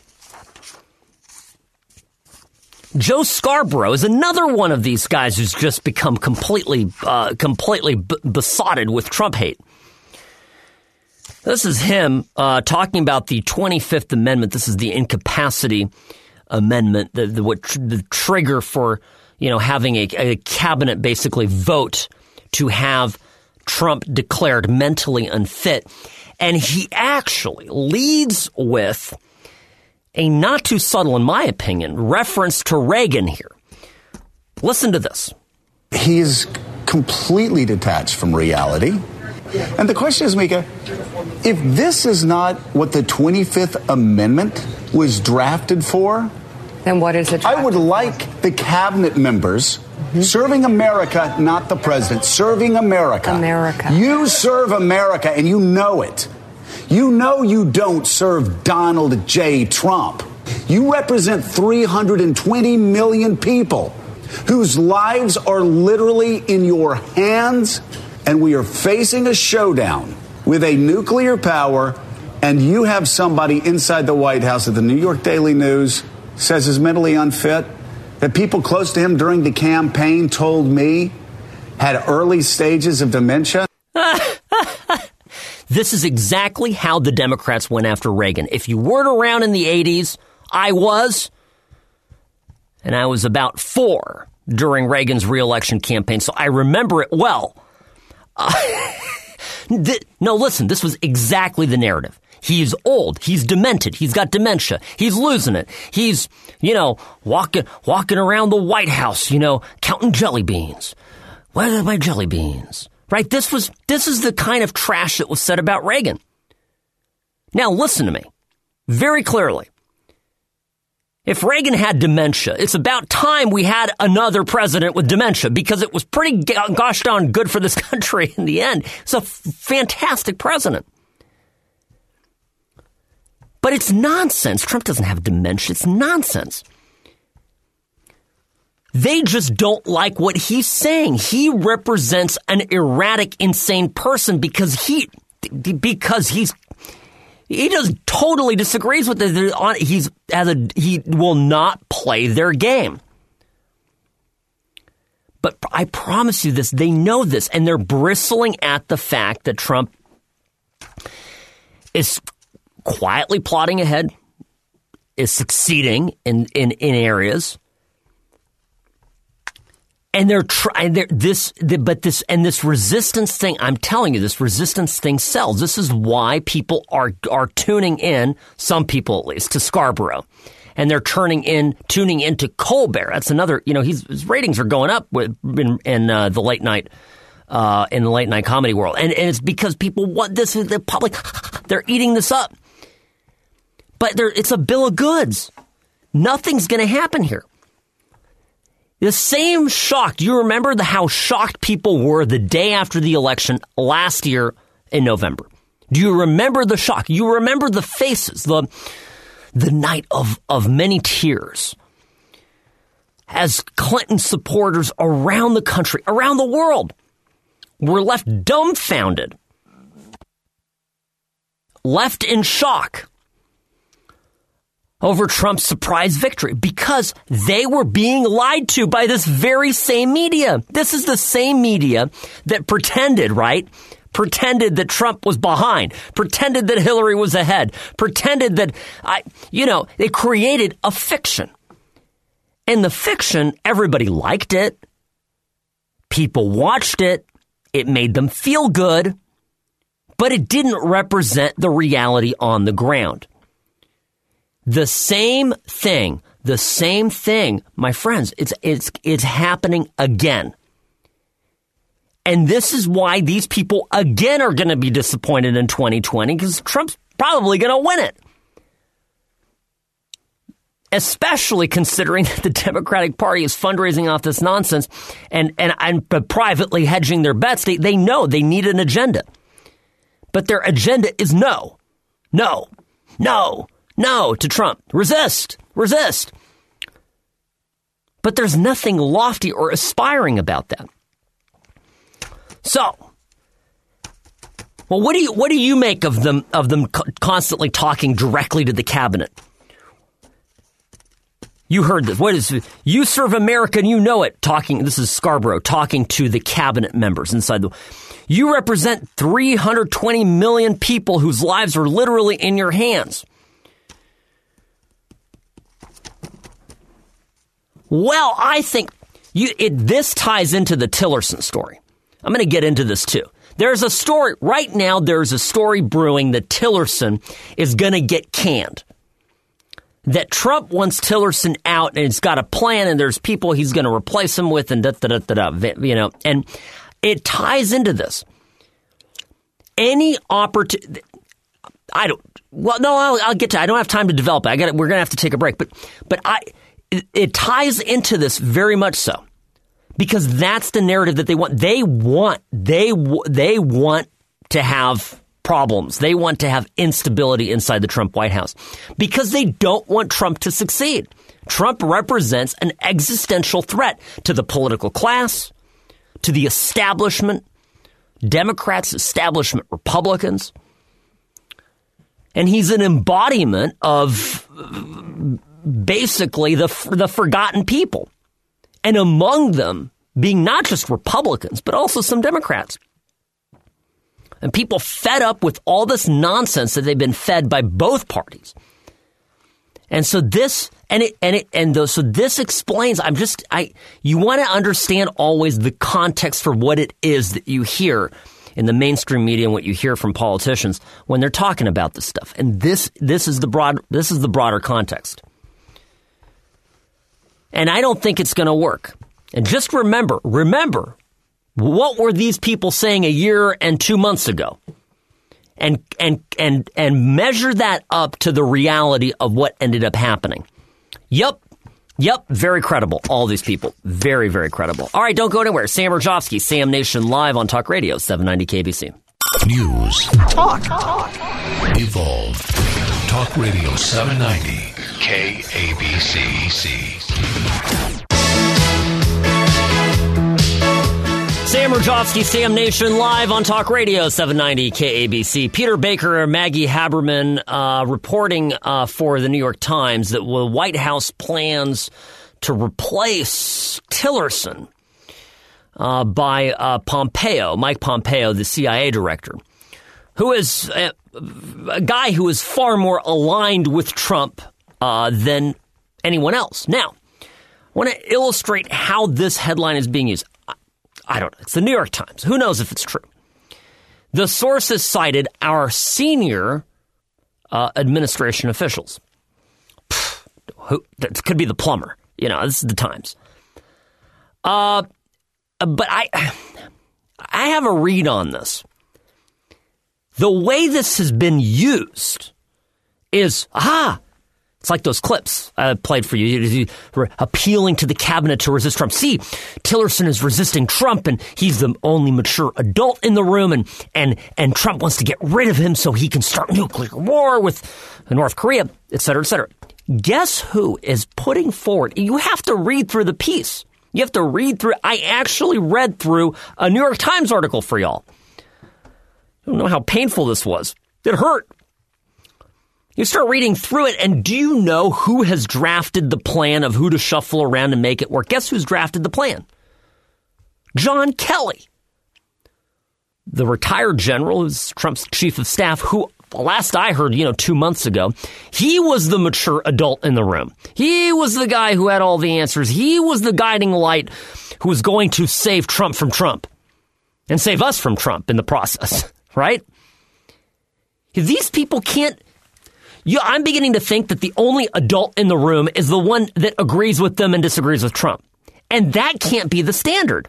Joe Scarborough is another one of these guys who's just become completely, uh, completely b- besotted with Trump hate. This is him uh, talking about the twenty-fifth Amendment. This is the incapacity amendment, the, the, what, tr- the trigger for, you know, having a, a cabinet basically vote to have Trump declared mentally unfit. And he actually leads with a not too subtle, in my opinion, reference to Reagan here. Listen to this. He is completely detached from reality. And the question is, Mika, if this is not what the twenty-fifth Amendment was drafted for, then what is it? I would like the cabinet members mm-hmm. serving America, not the president, serving America. America. You serve America, and you know it. You know you don't serve Donald J. Trump. You represent three hundred twenty million people whose lives are literally in your hands, and we are facing a showdown with a nuclear power, and you have somebody inside the White House that the New York Daily News says is mentally unfit, that people close to him during the campaign told me had early stages of dementia. This is exactly how the Democrats went after Reagan. If you weren't around in the eighties, I was, and I was about four during Reagan's re-election campaign, so I remember it well. Uh, th- no, listen, this was exactly the narrative. He's old. He's demented. He's got dementia. He's losing it. He's, you know, walking walking around the White House, you know, counting jelly beans. Where are my jelly beans? Right? This was this is the kind of trash that was said about Reagan. Now, listen to me very clearly. If Reagan had dementia, it's about time we had another president with dementia, because it was pretty gosh darn good for this country in the end. It's a f- fantastic president. But it's nonsense. Trump doesn't have dementia. It's nonsense. They just don't like what he's saying. He represents an erratic, insane person because he, because he's, he just totally disagrees with it. He's as a, he will not play their game. But I promise you this, they know this, and they're bristling at the fact that Trump is quietly plotting ahead, is succeeding in, in, in areas. And they're trying this, the, but this, and this resistance thing, I'm telling you, this resistance thing sells. This is why people are, are tuning in, some people at least, to Scarborough. And they're turning in, tuning into Colbert. That's another, you know, he's, his ratings are going up with, in, in uh, the late night, uh, in the late night comedy world. And, and it's because people want this, the public, they're eating this up. But it's a bill of goods. Nothing's going to happen here. The same shock. Do you remember the how shocked people were the day after the election last year in November? Do you remember the shock? You remember the faces, the the night of, of many tears as Clinton supporters around the country, around the world, were left dumbfounded, left in shock over Trump's surprise victory, because they were being lied to by this very same media. This is the same media that pretended, right? Pretended that Trump was behind, pretended that Hillary was ahead, pretended that, I, you know, they created a fiction. And the fiction, everybody liked it. People watched it. It made them feel good, but it didn't represent the reality on the ground. The same thing, the same thing, my friends, it's it's it's happening again. And this is why these people again are going to be disappointed in twenty twenty, because Trump's probably going to win it. Especially considering that the Democratic Party is fundraising off this nonsense and, and, and privately hedging their bets. They, they know they need an agenda. But their agenda is no, no, no. No to Trump. Resist. resist. But there's nothing lofty or aspiring about that. So, well, what do you what do you make of them of them co- constantly talking directly to the cabinet? You heard this. What is you serve America and you know it? Talking. This is Scarborough talking to the cabinet members inside the. You represent three hundred twenty million people whose lives are literally in your hands. Well, I think you, it, this ties into the Tillerson story. I'm going to get into this too. There's a story right now. There's a story brewing that Tillerson is going to get canned. That Trump wants Tillerson out, and he's got a plan, and there's people he's going to replace him with, and da da da da da. You know, and it ties into this. Any opportunity. I don't. Well, no, I'll, I'll get to. I don't have time to develop it. I got. We're going to have to take a break, but but I. It, it ties into this very much so, because that's the narrative that they want. They want. They they want to have problems. They want to have instability inside the Trump White House because they don't want Trump to succeed. Trump represents an existential threat to the political class, to the establishment, Democrats, establishment, Republicans. And he's an embodiment of basically the the forgotten people. And among them being not just Republicans, but also some Democrats. And people fed up with all this nonsense that they've been fed by both parties. And so this, and it, and it, and the, so this explains, I'm just, I, you want to understand always the context for what it is that you hear in the mainstream media and what you hear from politicians when they're talking about this stuff. And this, this is the broad, this is the broader context. And I don't think it's going to work. And just remember, remember, what were these people saying a year and two months ago? And and and and measure that up to the reality of what ended up happening. Yep. Yep. Very credible. All these people. Very, very credible. All right. Don't go anywhere. Sam Rajovsky, Sam Nation Live on Talk Radio, seven ninety K B C. News. Talk. Talk. Evolve. Talk Radio seven ninety K A B C. Sam Rajovsky, Sam Nation Live on Talk Radio seven ninety K A B C. Peter Baker, Maggie Haberman uh, reporting uh, for the New York Times that the White House plans to replace Tillerson uh, by uh, Pompeo, Mike Pompeo, the C I A director, who is a, a guy who is far more aligned with Trump uh, than anyone else. Now, I want to illustrate how this headline is being used. I don't know. It's the New York Times. Who knows if it's true? The sources cited our senior uh, administration officials. Pfft, who, that could be the plumber. You know, this is the Times. Uh, but I, I have a read on this. The way this has been used is, aha, it's like those clips I played for you, you appealing to the cabinet to resist Trump. See, Tillerson is resisting Trump, and he's the only mature adult in the room, and and and Trump wants to get rid of him so he can start nuclear war with North Korea, et cetera, et cetera. Guess who is putting forward? You have to read through the piece. You have to read through. I actually read through a New York Times article for y'all. I don't know how painful this was. It hurt. You start reading through it, and do you know who has drafted the plan of who to shuffle around and make it work? Guess who's drafted the plan? John Kelly, the retired general who's Trump's chief of staff, who, last I heard, you know, two months ago, he was the mature adult in the room. He was the guy who had all the answers. He was the guiding light who was going to save Trump from Trump and save us from Trump in the process, right? These people can't. You, I'm beginning to think that the only adult in the room is the one that agrees with them and disagrees with Trump. And that can't be the standard.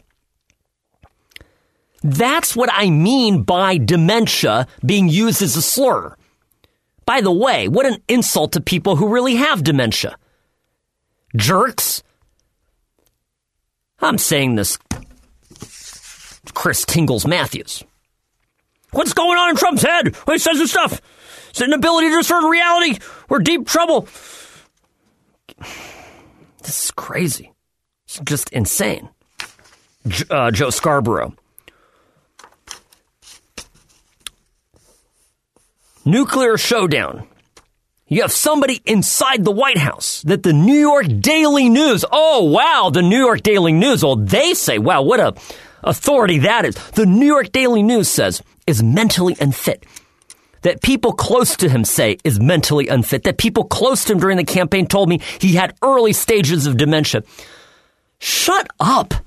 That's what I mean by dementia being used as a slur. By the way, what an insult to people who really have dementia. Jerks. I'm saying this, Chris Tingles Matthews. What's going on in Trump's head when he says this stuff? It's an inability to discern reality. We're in deep trouble. this is crazy. It's just insane. Uh, Joe Scarborough. Nuclear showdown. You have somebody inside the White House that the New York Daily News, oh, wow, the New York Daily News, well, they say, wow, what a authority that is. The New York Daily News says is mentally unfit. That people close to him say is mentally unfit. That people close to him during the campaign told me he had early stages of dementia. Shut up.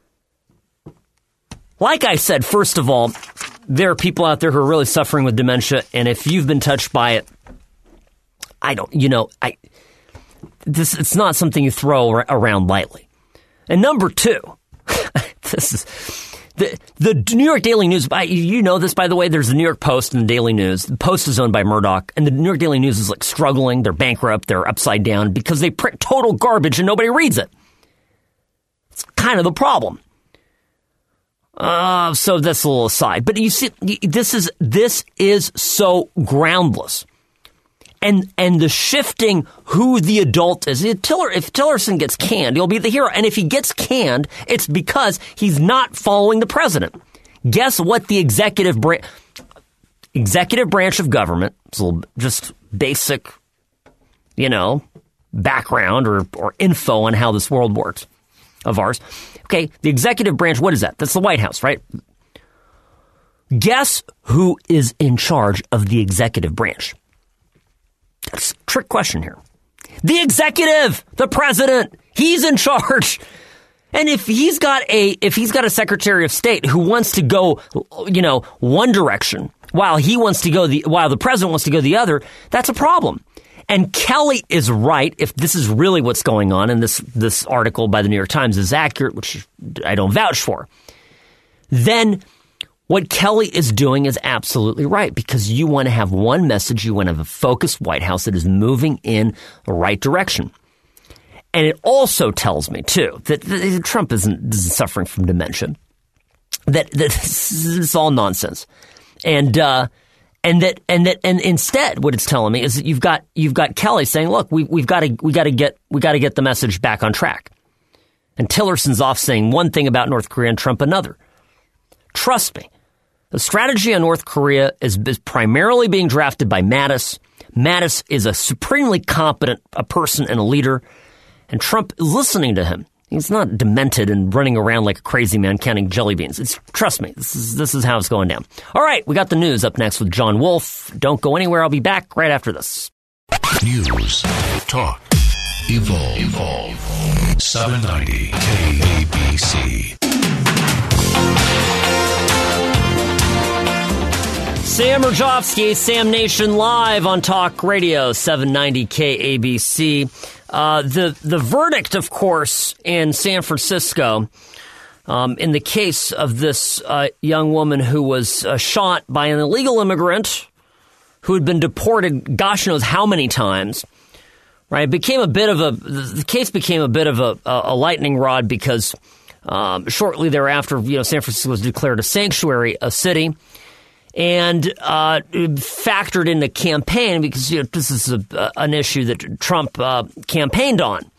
Like I said, first of all, there are people out there who are really suffering with dementia, and if you've been touched by it, I don't, you know, I this it's not something you throw around lightly. And number two, this is the the New York Daily News. You know this, by the way. There's the New York Post and the Daily News. The Post is owned by Murdoch, and the New York Daily News is like struggling. They're bankrupt. They're upside down because they print total garbage and nobody reads it. It's kind of the problem. Uh, so that's a little aside. But you see, this is this is so groundless. And and the shifting who the adult is. If, Tiller, if Tillerson gets canned, he'll be the hero. And if he gets canned, it's because he's not following the president. Guess what the executive branch, executive branch of government, it's a little just basic, you know, background or, or info on how this world works of ours. Okay, the executive branch, what is that? That's the White House, right? Guess who is in charge of the executive branch? That's a trick question here. The executive, the president, he's in charge. And if he's got a if he's got a Secretary of State who wants to go, you know, one direction while he wants to go the while the president wants to go the other, that's a problem. And Kelly is right. If this is really what's going on, and this this article by the New York Times is accurate, which I don't vouch for, then what Kelly is doing is absolutely right, because you want to have one message. You want to have a focused White House that is moving in the right direction. And it also tells me, too, that, that Trump isn't, isn't suffering from dementia, that, that this is all nonsense. And uh, and that and that and instead what it's telling me is that you've got you've got Kelly saying, look, we, we've got to we got to get we got to get the message back on track. And Tillerson's off saying one thing about North Korea and Trump another. Trust me. The strategy on North Korea is, is primarily being drafted by Mattis. Mattis is a supremely competent a person and a leader, and Trump is listening to him. He's not demented and running around like a crazy man counting jelly beans. It's, trust me, this is this is how it's going down. All right, we got the news up next with John Wolf. Don't go anywhere. I'll be back right after this. News, talk, evolve, evolve. seven ninety K A B C. Sam Rajovsky, Sam Nation Live on Talk Radio, seven ninety K A B C. Uh, the the verdict, of course, in San Francisco, um, in the case of this uh, young woman who was uh, shot by an illegal immigrant who had been deported, gosh knows how many times. Right, it became a bit of a the case became a bit of a, a lightning rod because um, shortly thereafter, you know, San Francisco was declared a sanctuary, a city. And uh, factored in the campaign because you know, this is a, uh, an issue that Trump uh, campaigned on.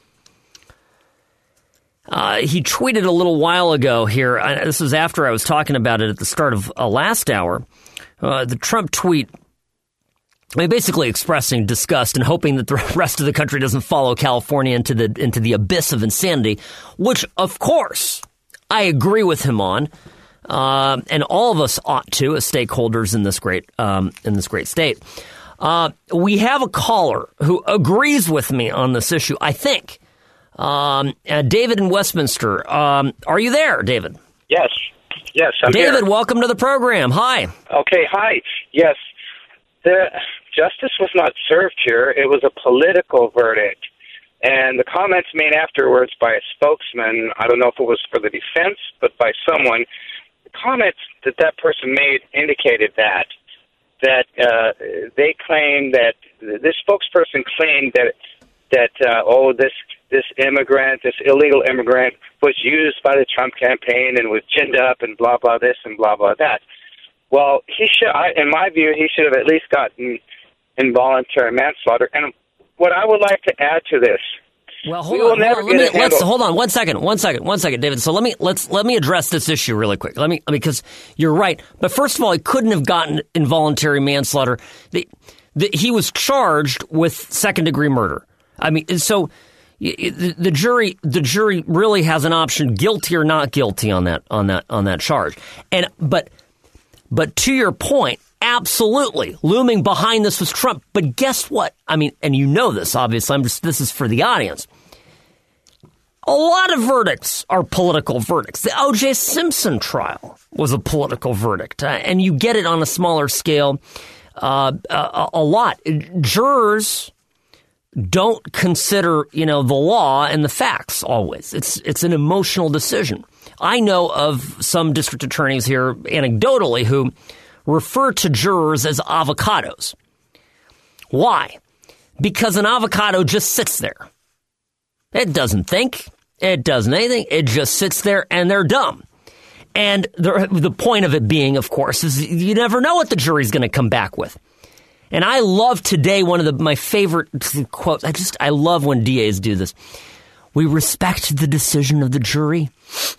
Uh, he tweeted a little while ago here. I, this was after I was talking about it at the start of uh, last hour. Uh, the Trump tweet, I mean, basically expressing disgust and hoping that the rest of the country doesn't follow California into the into the abyss of insanity, which, of course, I agree with him on. Uh, and all of us ought to, as stakeholders in this great um, in this great state. Uh, we have a caller who agrees with me on this issue, I think. Um, uh, David in Westminster. Um, are you there, David? Yes. Yes, I'm David, here. welcome to the program. Hi. Okay, hi. Yes. The justice was not served here. It was a political verdict. And the comments made afterwards by a spokesman, I don't know if it was for the defense, but by someone, comments that that person made indicated that that uh, they claimed that this spokesperson claimed that that uh, oh this this immigrant this illegal immigrant was used by the Trump campaign and was ginned up and blah blah this and blah blah that. Well, he should, I, in my view, he should have at least gotten involuntary manslaughter. And what I would like to add to this Well, hold we will on. never Hold on. get Let me, it let's handled. hold on one second. One second. One second, David. So let me let's let me address this issue really quick. Let me because you're right. But first of all, he couldn't have gotten involuntary manslaughter. The, the, he was charged with second degree murder. I mean, so the, the jury the jury really has an option, guilty or not guilty, on that on that on that charge. And but but to your point, absolutely, looming behind this was Trump. But guess what? I mean, and you know this, obviously. I'm just this is for the audience. A lot of verdicts are political verdicts. The O J Simpson trial was a political verdict, uh, and you get it on a smaller scale uh, a, a lot. Jurors don't consider, you know, the law and the facts always. It's it's an emotional decision. I know of some district attorneys here, anecdotally, who refer to jurors as avocados. Why? Because an avocado just sits there. It doesn't think. It doesn't anything. It just sits there, and they're dumb. And the, the point of it being, of course, is you never know what the jury's going to come back with. And I love today one of the, my favorite quotes. I just I love when D As do this. We respect the decision of the jury.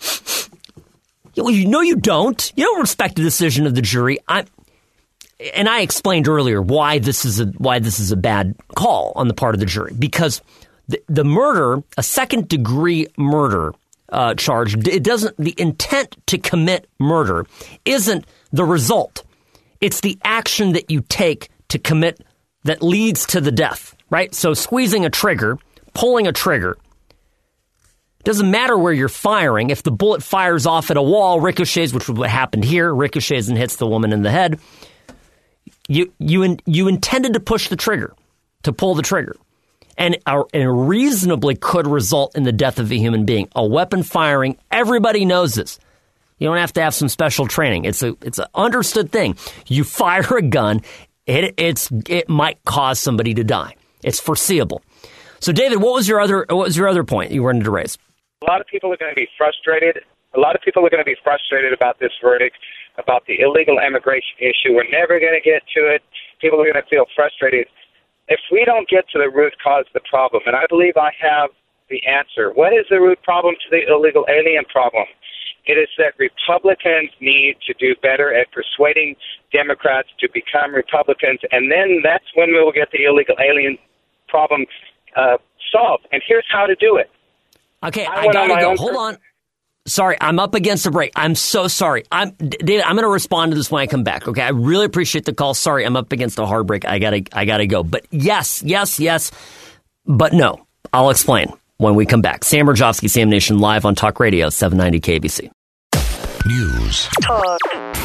Well, you know you don't. You don't respect the decision of the jury. I and I explained earlier why this is a why this is a bad call on the part of the jury, because the, the murder, a second degree murder uh, charge, it doesn't the intent to commit murder isn't the result. It's the action that you take to commit that leads to the death, right? So squeezing a trigger, pulling a trigger, doesn't matter where you're firing. If the bullet fires off at a wall, ricochets, which is what happened here, ricochets and hits the woman in the head, you you in, you intended to push the trigger, to pull the trigger, and, uh, and reasonably could result in the death of a human being. A weapon firing, everybody knows this. You don't have to have some special training. It's a it's an understood thing. You fire a gun, it it's it might cause somebody to die. It's foreseeable. So, David, what was your other what was your other point you wanted to raise? A lot of people are going to be frustrated. A lot of people are going to be frustrated about this verdict, about the illegal immigration issue. We're never going to get to it. People are going to feel frustrated. If we don't get to the root cause of the problem, and I believe I have the answer, what is the root problem to the illegal alien problem? It is that Republicans need to do better at persuading Democrats to become Republicans, and then that's when we will get the illegal alien problem uh, solved. And here's how to do it. Okay, I, I gotta go. own Hold per- on. Sorry, I'm up against the break. I'm so sorry. I'm David. I'm going to respond to this when I come back. Okay, I really appreciate the call. Sorry, I'm up against a hard break. I gotta, I gotta go. But yes, yes, yes. But no, I'll explain when we come back. Sam Mirjovsky, Sam Nation, live on Talk Radio, seven ninety K B C. News. Talk.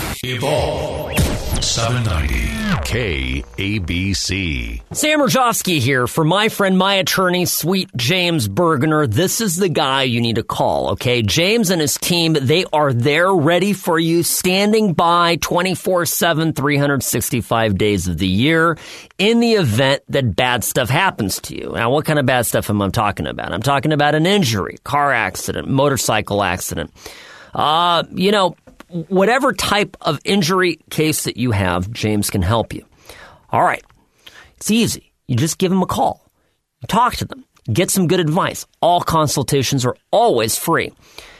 Evolve. seven ninety K A B C. Sam Mirjovsky here for my friend, my attorney, Sweet James Bergener. This is the guy you need to call, okay? James and his team, they are there ready for you, standing by twenty-four seven, three hundred sixty-five days of the year in the event that bad stuff happens to you. Now, what kind of bad stuff am I talking about? I'm talking about an injury, car accident, motorcycle accident. Uh, you know, whatever type of injury case that you have, James can help you. All right. It's easy. You just give them a call. Talk to them. Get some good advice. All consultations are always free.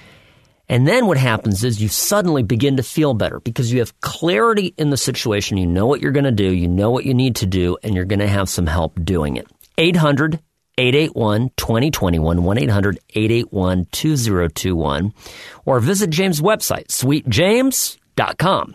And then what happens is you suddenly begin to feel better because you have clarity in the situation. You know what you're going to do. You know what you need to do, and you're going to have some help doing it. eight hundred, eight eight one, two zero two one, one eight hundred, eight eight one, two zero two one, or visit James' website, sweet james dot com.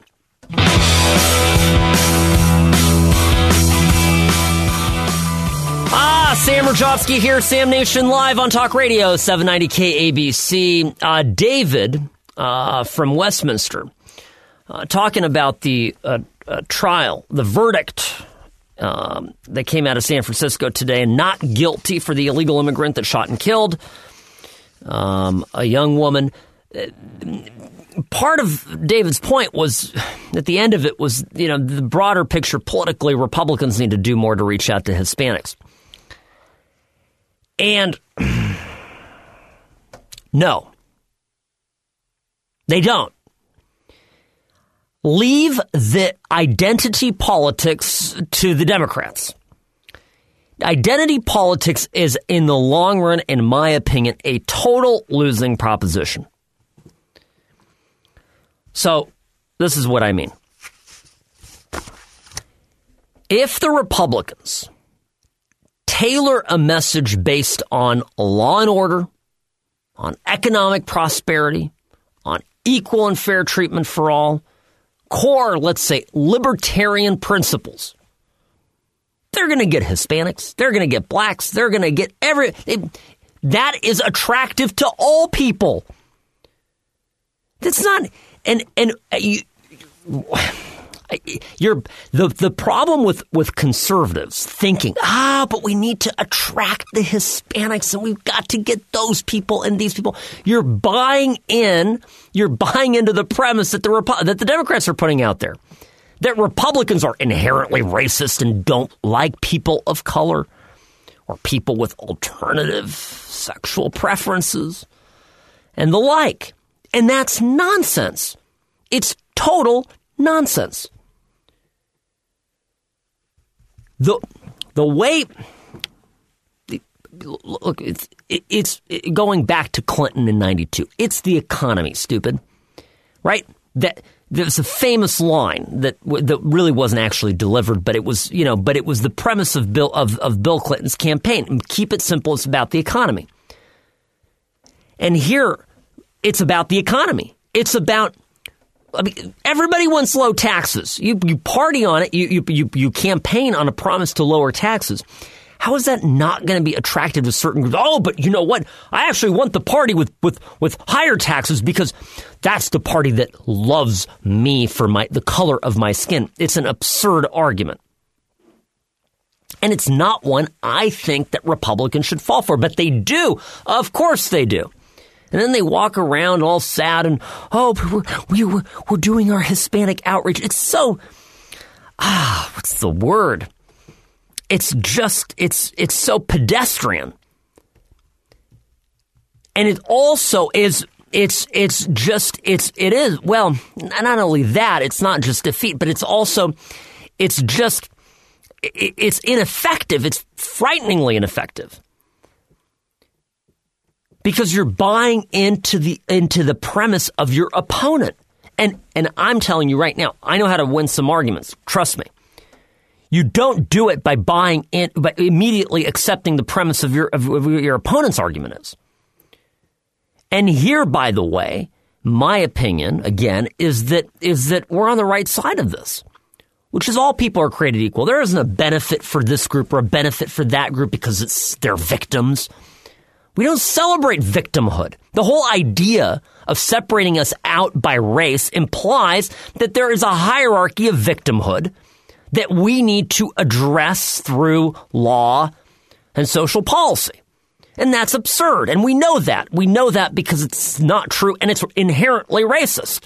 Ah, Sam Mirjovsky here, Sam Nation live on Talk Radio, seven ninety K A B C. Uh, David uh, from Westminster uh, talking about the uh, uh, trial, the verdict Um, that came out of San Francisco today, not guilty for the illegal immigrant that shot and killed um, a young woman. Part of David's point was, at the end of it, was, you know, the broader picture politically, Republicans need to do more to reach out to Hispanics. And no, they don't. Leave the identity politics to the Democrats. identity politics is, in the long run, in my opinion, a total losing proposition. So, this is what I mean. If the Republicans tailor a message based on law and order, on economic prosperity, on equal and fair treatment for all, core, let's say, libertarian principles, they're going to get Hispanics, they're going to get blacks, they're going to get every... It, that is attractive to all people. That's not... And and you... You're, the the problem with, with conservatives thinking, ah, but we need to attract the Hispanics and we've got to get those people and these people. You're buying in, you're buying into the premise that the Repu- that the Democrats are putting out there, that Republicans are inherently racist and don't like people of color or people with alternative sexual preferences and the like. And that's nonsense. It's total nonsense. The the way look, it's it's going back to Clinton in ninety-two. It's the economy, stupid, right? That there's a famous line that that really wasn't actually delivered, but it was you know, but it was the premise of Bill of, of Bill Clinton's campaign. Keep it simple. It's about the economy. And here, it's about the economy. It's about. I mean, everybody wants low taxes. You you party on it. You you you, you campaign on a promise to lower taxes. How is that not going to be attractive to certain groups? Oh, but you know what? I actually want the party with, with, with higher taxes because that's the party that loves me for my the color of my skin. It's an absurd argument. And it's not one I think that Republicans should fall for, but they do. Of course they do. And then they walk around all sad and, oh, we're, we're, we're doing our Hispanic outreach. It's so, ah, what's the word? It's just, it's it's so pedestrian. And it also is, it's it's just, it's, it is, well, not only that, it's not just defeat, but it's also, it's just, it's ineffective. It's frighteningly ineffective. Because you're buying into the into the premise of your opponent. And and I'm telling you right now, I know how to win some arguments. Trust me. You don't do it by buying in, by immediately accepting the premise of your of, of your opponent's argument is. And here, by the way, my opinion, again, is that is that we're on the right side of this, which is all people are created equal. There isn't a benefit for this group or a benefit for that group because it's they're victims. We don't celebrate victimhood. The whole idea of separating us out by race implies that there is a hierarchy of victimhood that we need to address through law and social policy. And that's absurd. And we know that. We know that because it's not true and it's inherently racist.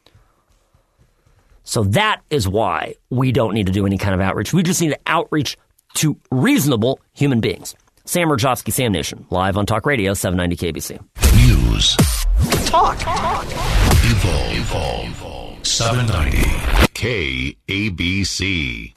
So that is why we don't need to do any kind of outreach. We just need to outreach to reasonable human beings. Sam Rajovsky, Sam Nation, live on Talk Radio, seven ninety K B C. News. Talk. Talk. Evolve. Evolve. seven ninety K A B C.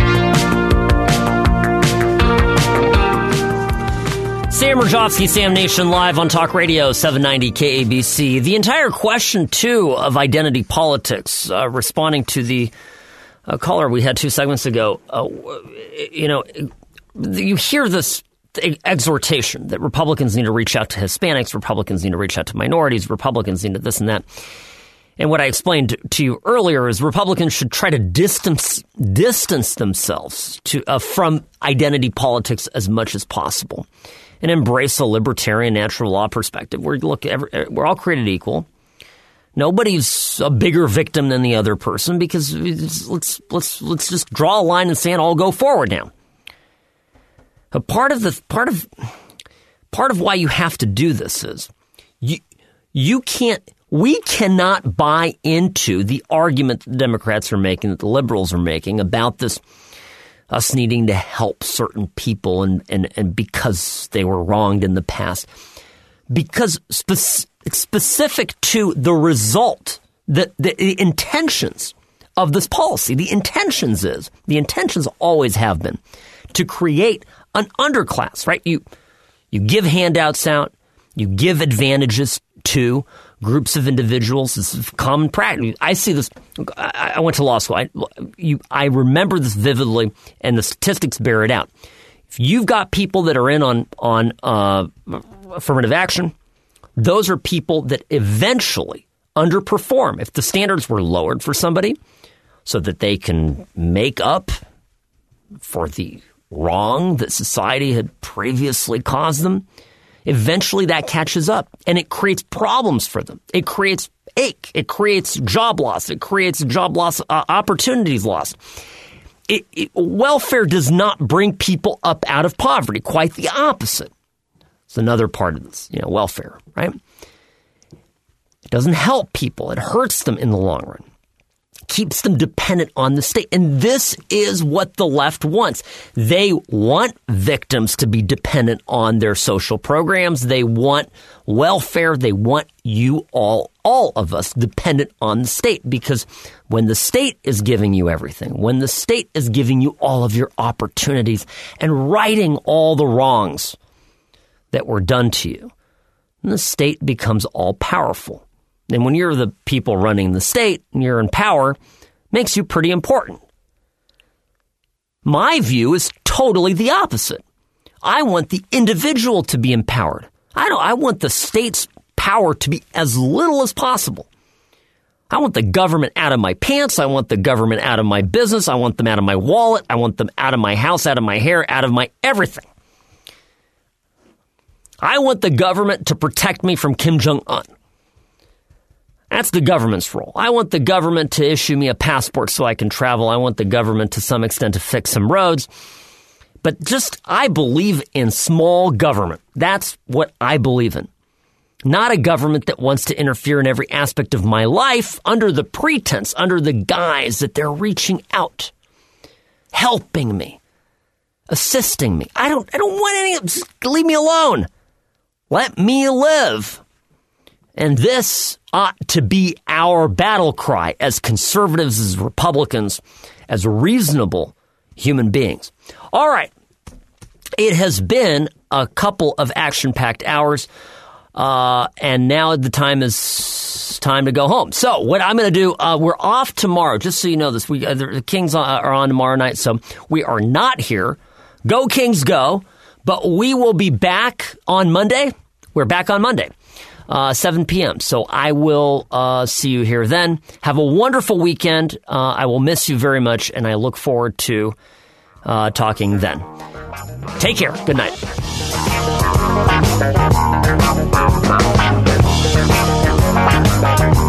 Sam Rajovsky, Sam Nation, live on Talk Radio, seven ninety K A B C. The entire question, too, of identity politics, uh, responding to the uh, caller we had two segments ago, uh, you know, you hear this exhortation that Republicans need to reach out to Hispanics, Republicans need to reach out to minorities, Republicans need to this and that. And what I explained to you earlier is Republicans should try to distance distance themselves to uh, from identity politics as much as possible and embrace a libertarian natural law perspective where, look, every, we're all created equal. Nobody's a bigger victim than the other person because let's let's let's just draw a line in the sand, all go forward now. A part of the part of part of why you have to do this is you you can't we cannot buy into the argument that the Democrats are making, that the liberals are making about this us needing to help certain people and and, and because they were wronged in the past. Because spe- specific to the result, the, the intentions of this policy, the intentions is the intentions always have been to create an underclass, right? You you give handouts out, you give advantages to groups of individuals. This is common practice. I see this. I, I went to law school. I, you, I remember this vividly, and the statistics bear it out. If you've got people that are in on on uh, affirmative action, those are people that eventually underperform. If the standards were lowered for somebody so that they can make up for the wrong that society had previously caused them, eventually that catches up and it creates problems for them. It creates ache. It creates job loss. It creates job loss, uh, opportunities lost. It, it, welfare does not bring people up out of poverty. Quite the opposite. It's another part of this, you know, welfare, right? It doesn't help people. It hurts them in the long run. It keeps them dependent on the state. And this is what the left wants. They want victims to be dependent on their social programs. They want welfare. They want you all, all of us, dependent on the state. Because when the state is giving you everything, when the state is giving you all of your opportunities and righting all the wrongs that were done to you, the state becomes all powerful. And when you're the people running the state and you're in power, makes you pretty important. My view is totally the opposite. I want the individual to be empowered. I don't. I want the state's power to be as little as possible. I want the government out of my pants. I want the government out of my business. I want them out of my wallet. I want them out of my house, out of my hair, out of my everything. I want the government to protect me from Kim Jong-un. That's the government's role. I want the government to issue me a passport so I can travel. I want the government to some extent to fix some roads. But just, I believe in small government. That's what I believe in. Not a government that wants to interfere in every aspect of my life under the pretense, under the guise that they're reaching out, helping me, assisting me. I don't, I don't want any, just leave me alone. Let me live. And this ought to be our battle cry as conservatives, as Republicans, as reasonable human beings. All right. It has been a couple of action-packed hours, uh, and now the time is time to go home. So what I'm going to do, uh, we're off tomorrow, just so you know this. We, uh, the Kings are on tomorrow night, so we are not here. Go Kings, go. But we will be back on Monday. We're back on Monday. Uh, seven p.m. So I will uh, see you here then. Have a wonderful weekend. Uh, I will miss you very much, and I look forward to uh, talking then. Take care. Good night. Bye.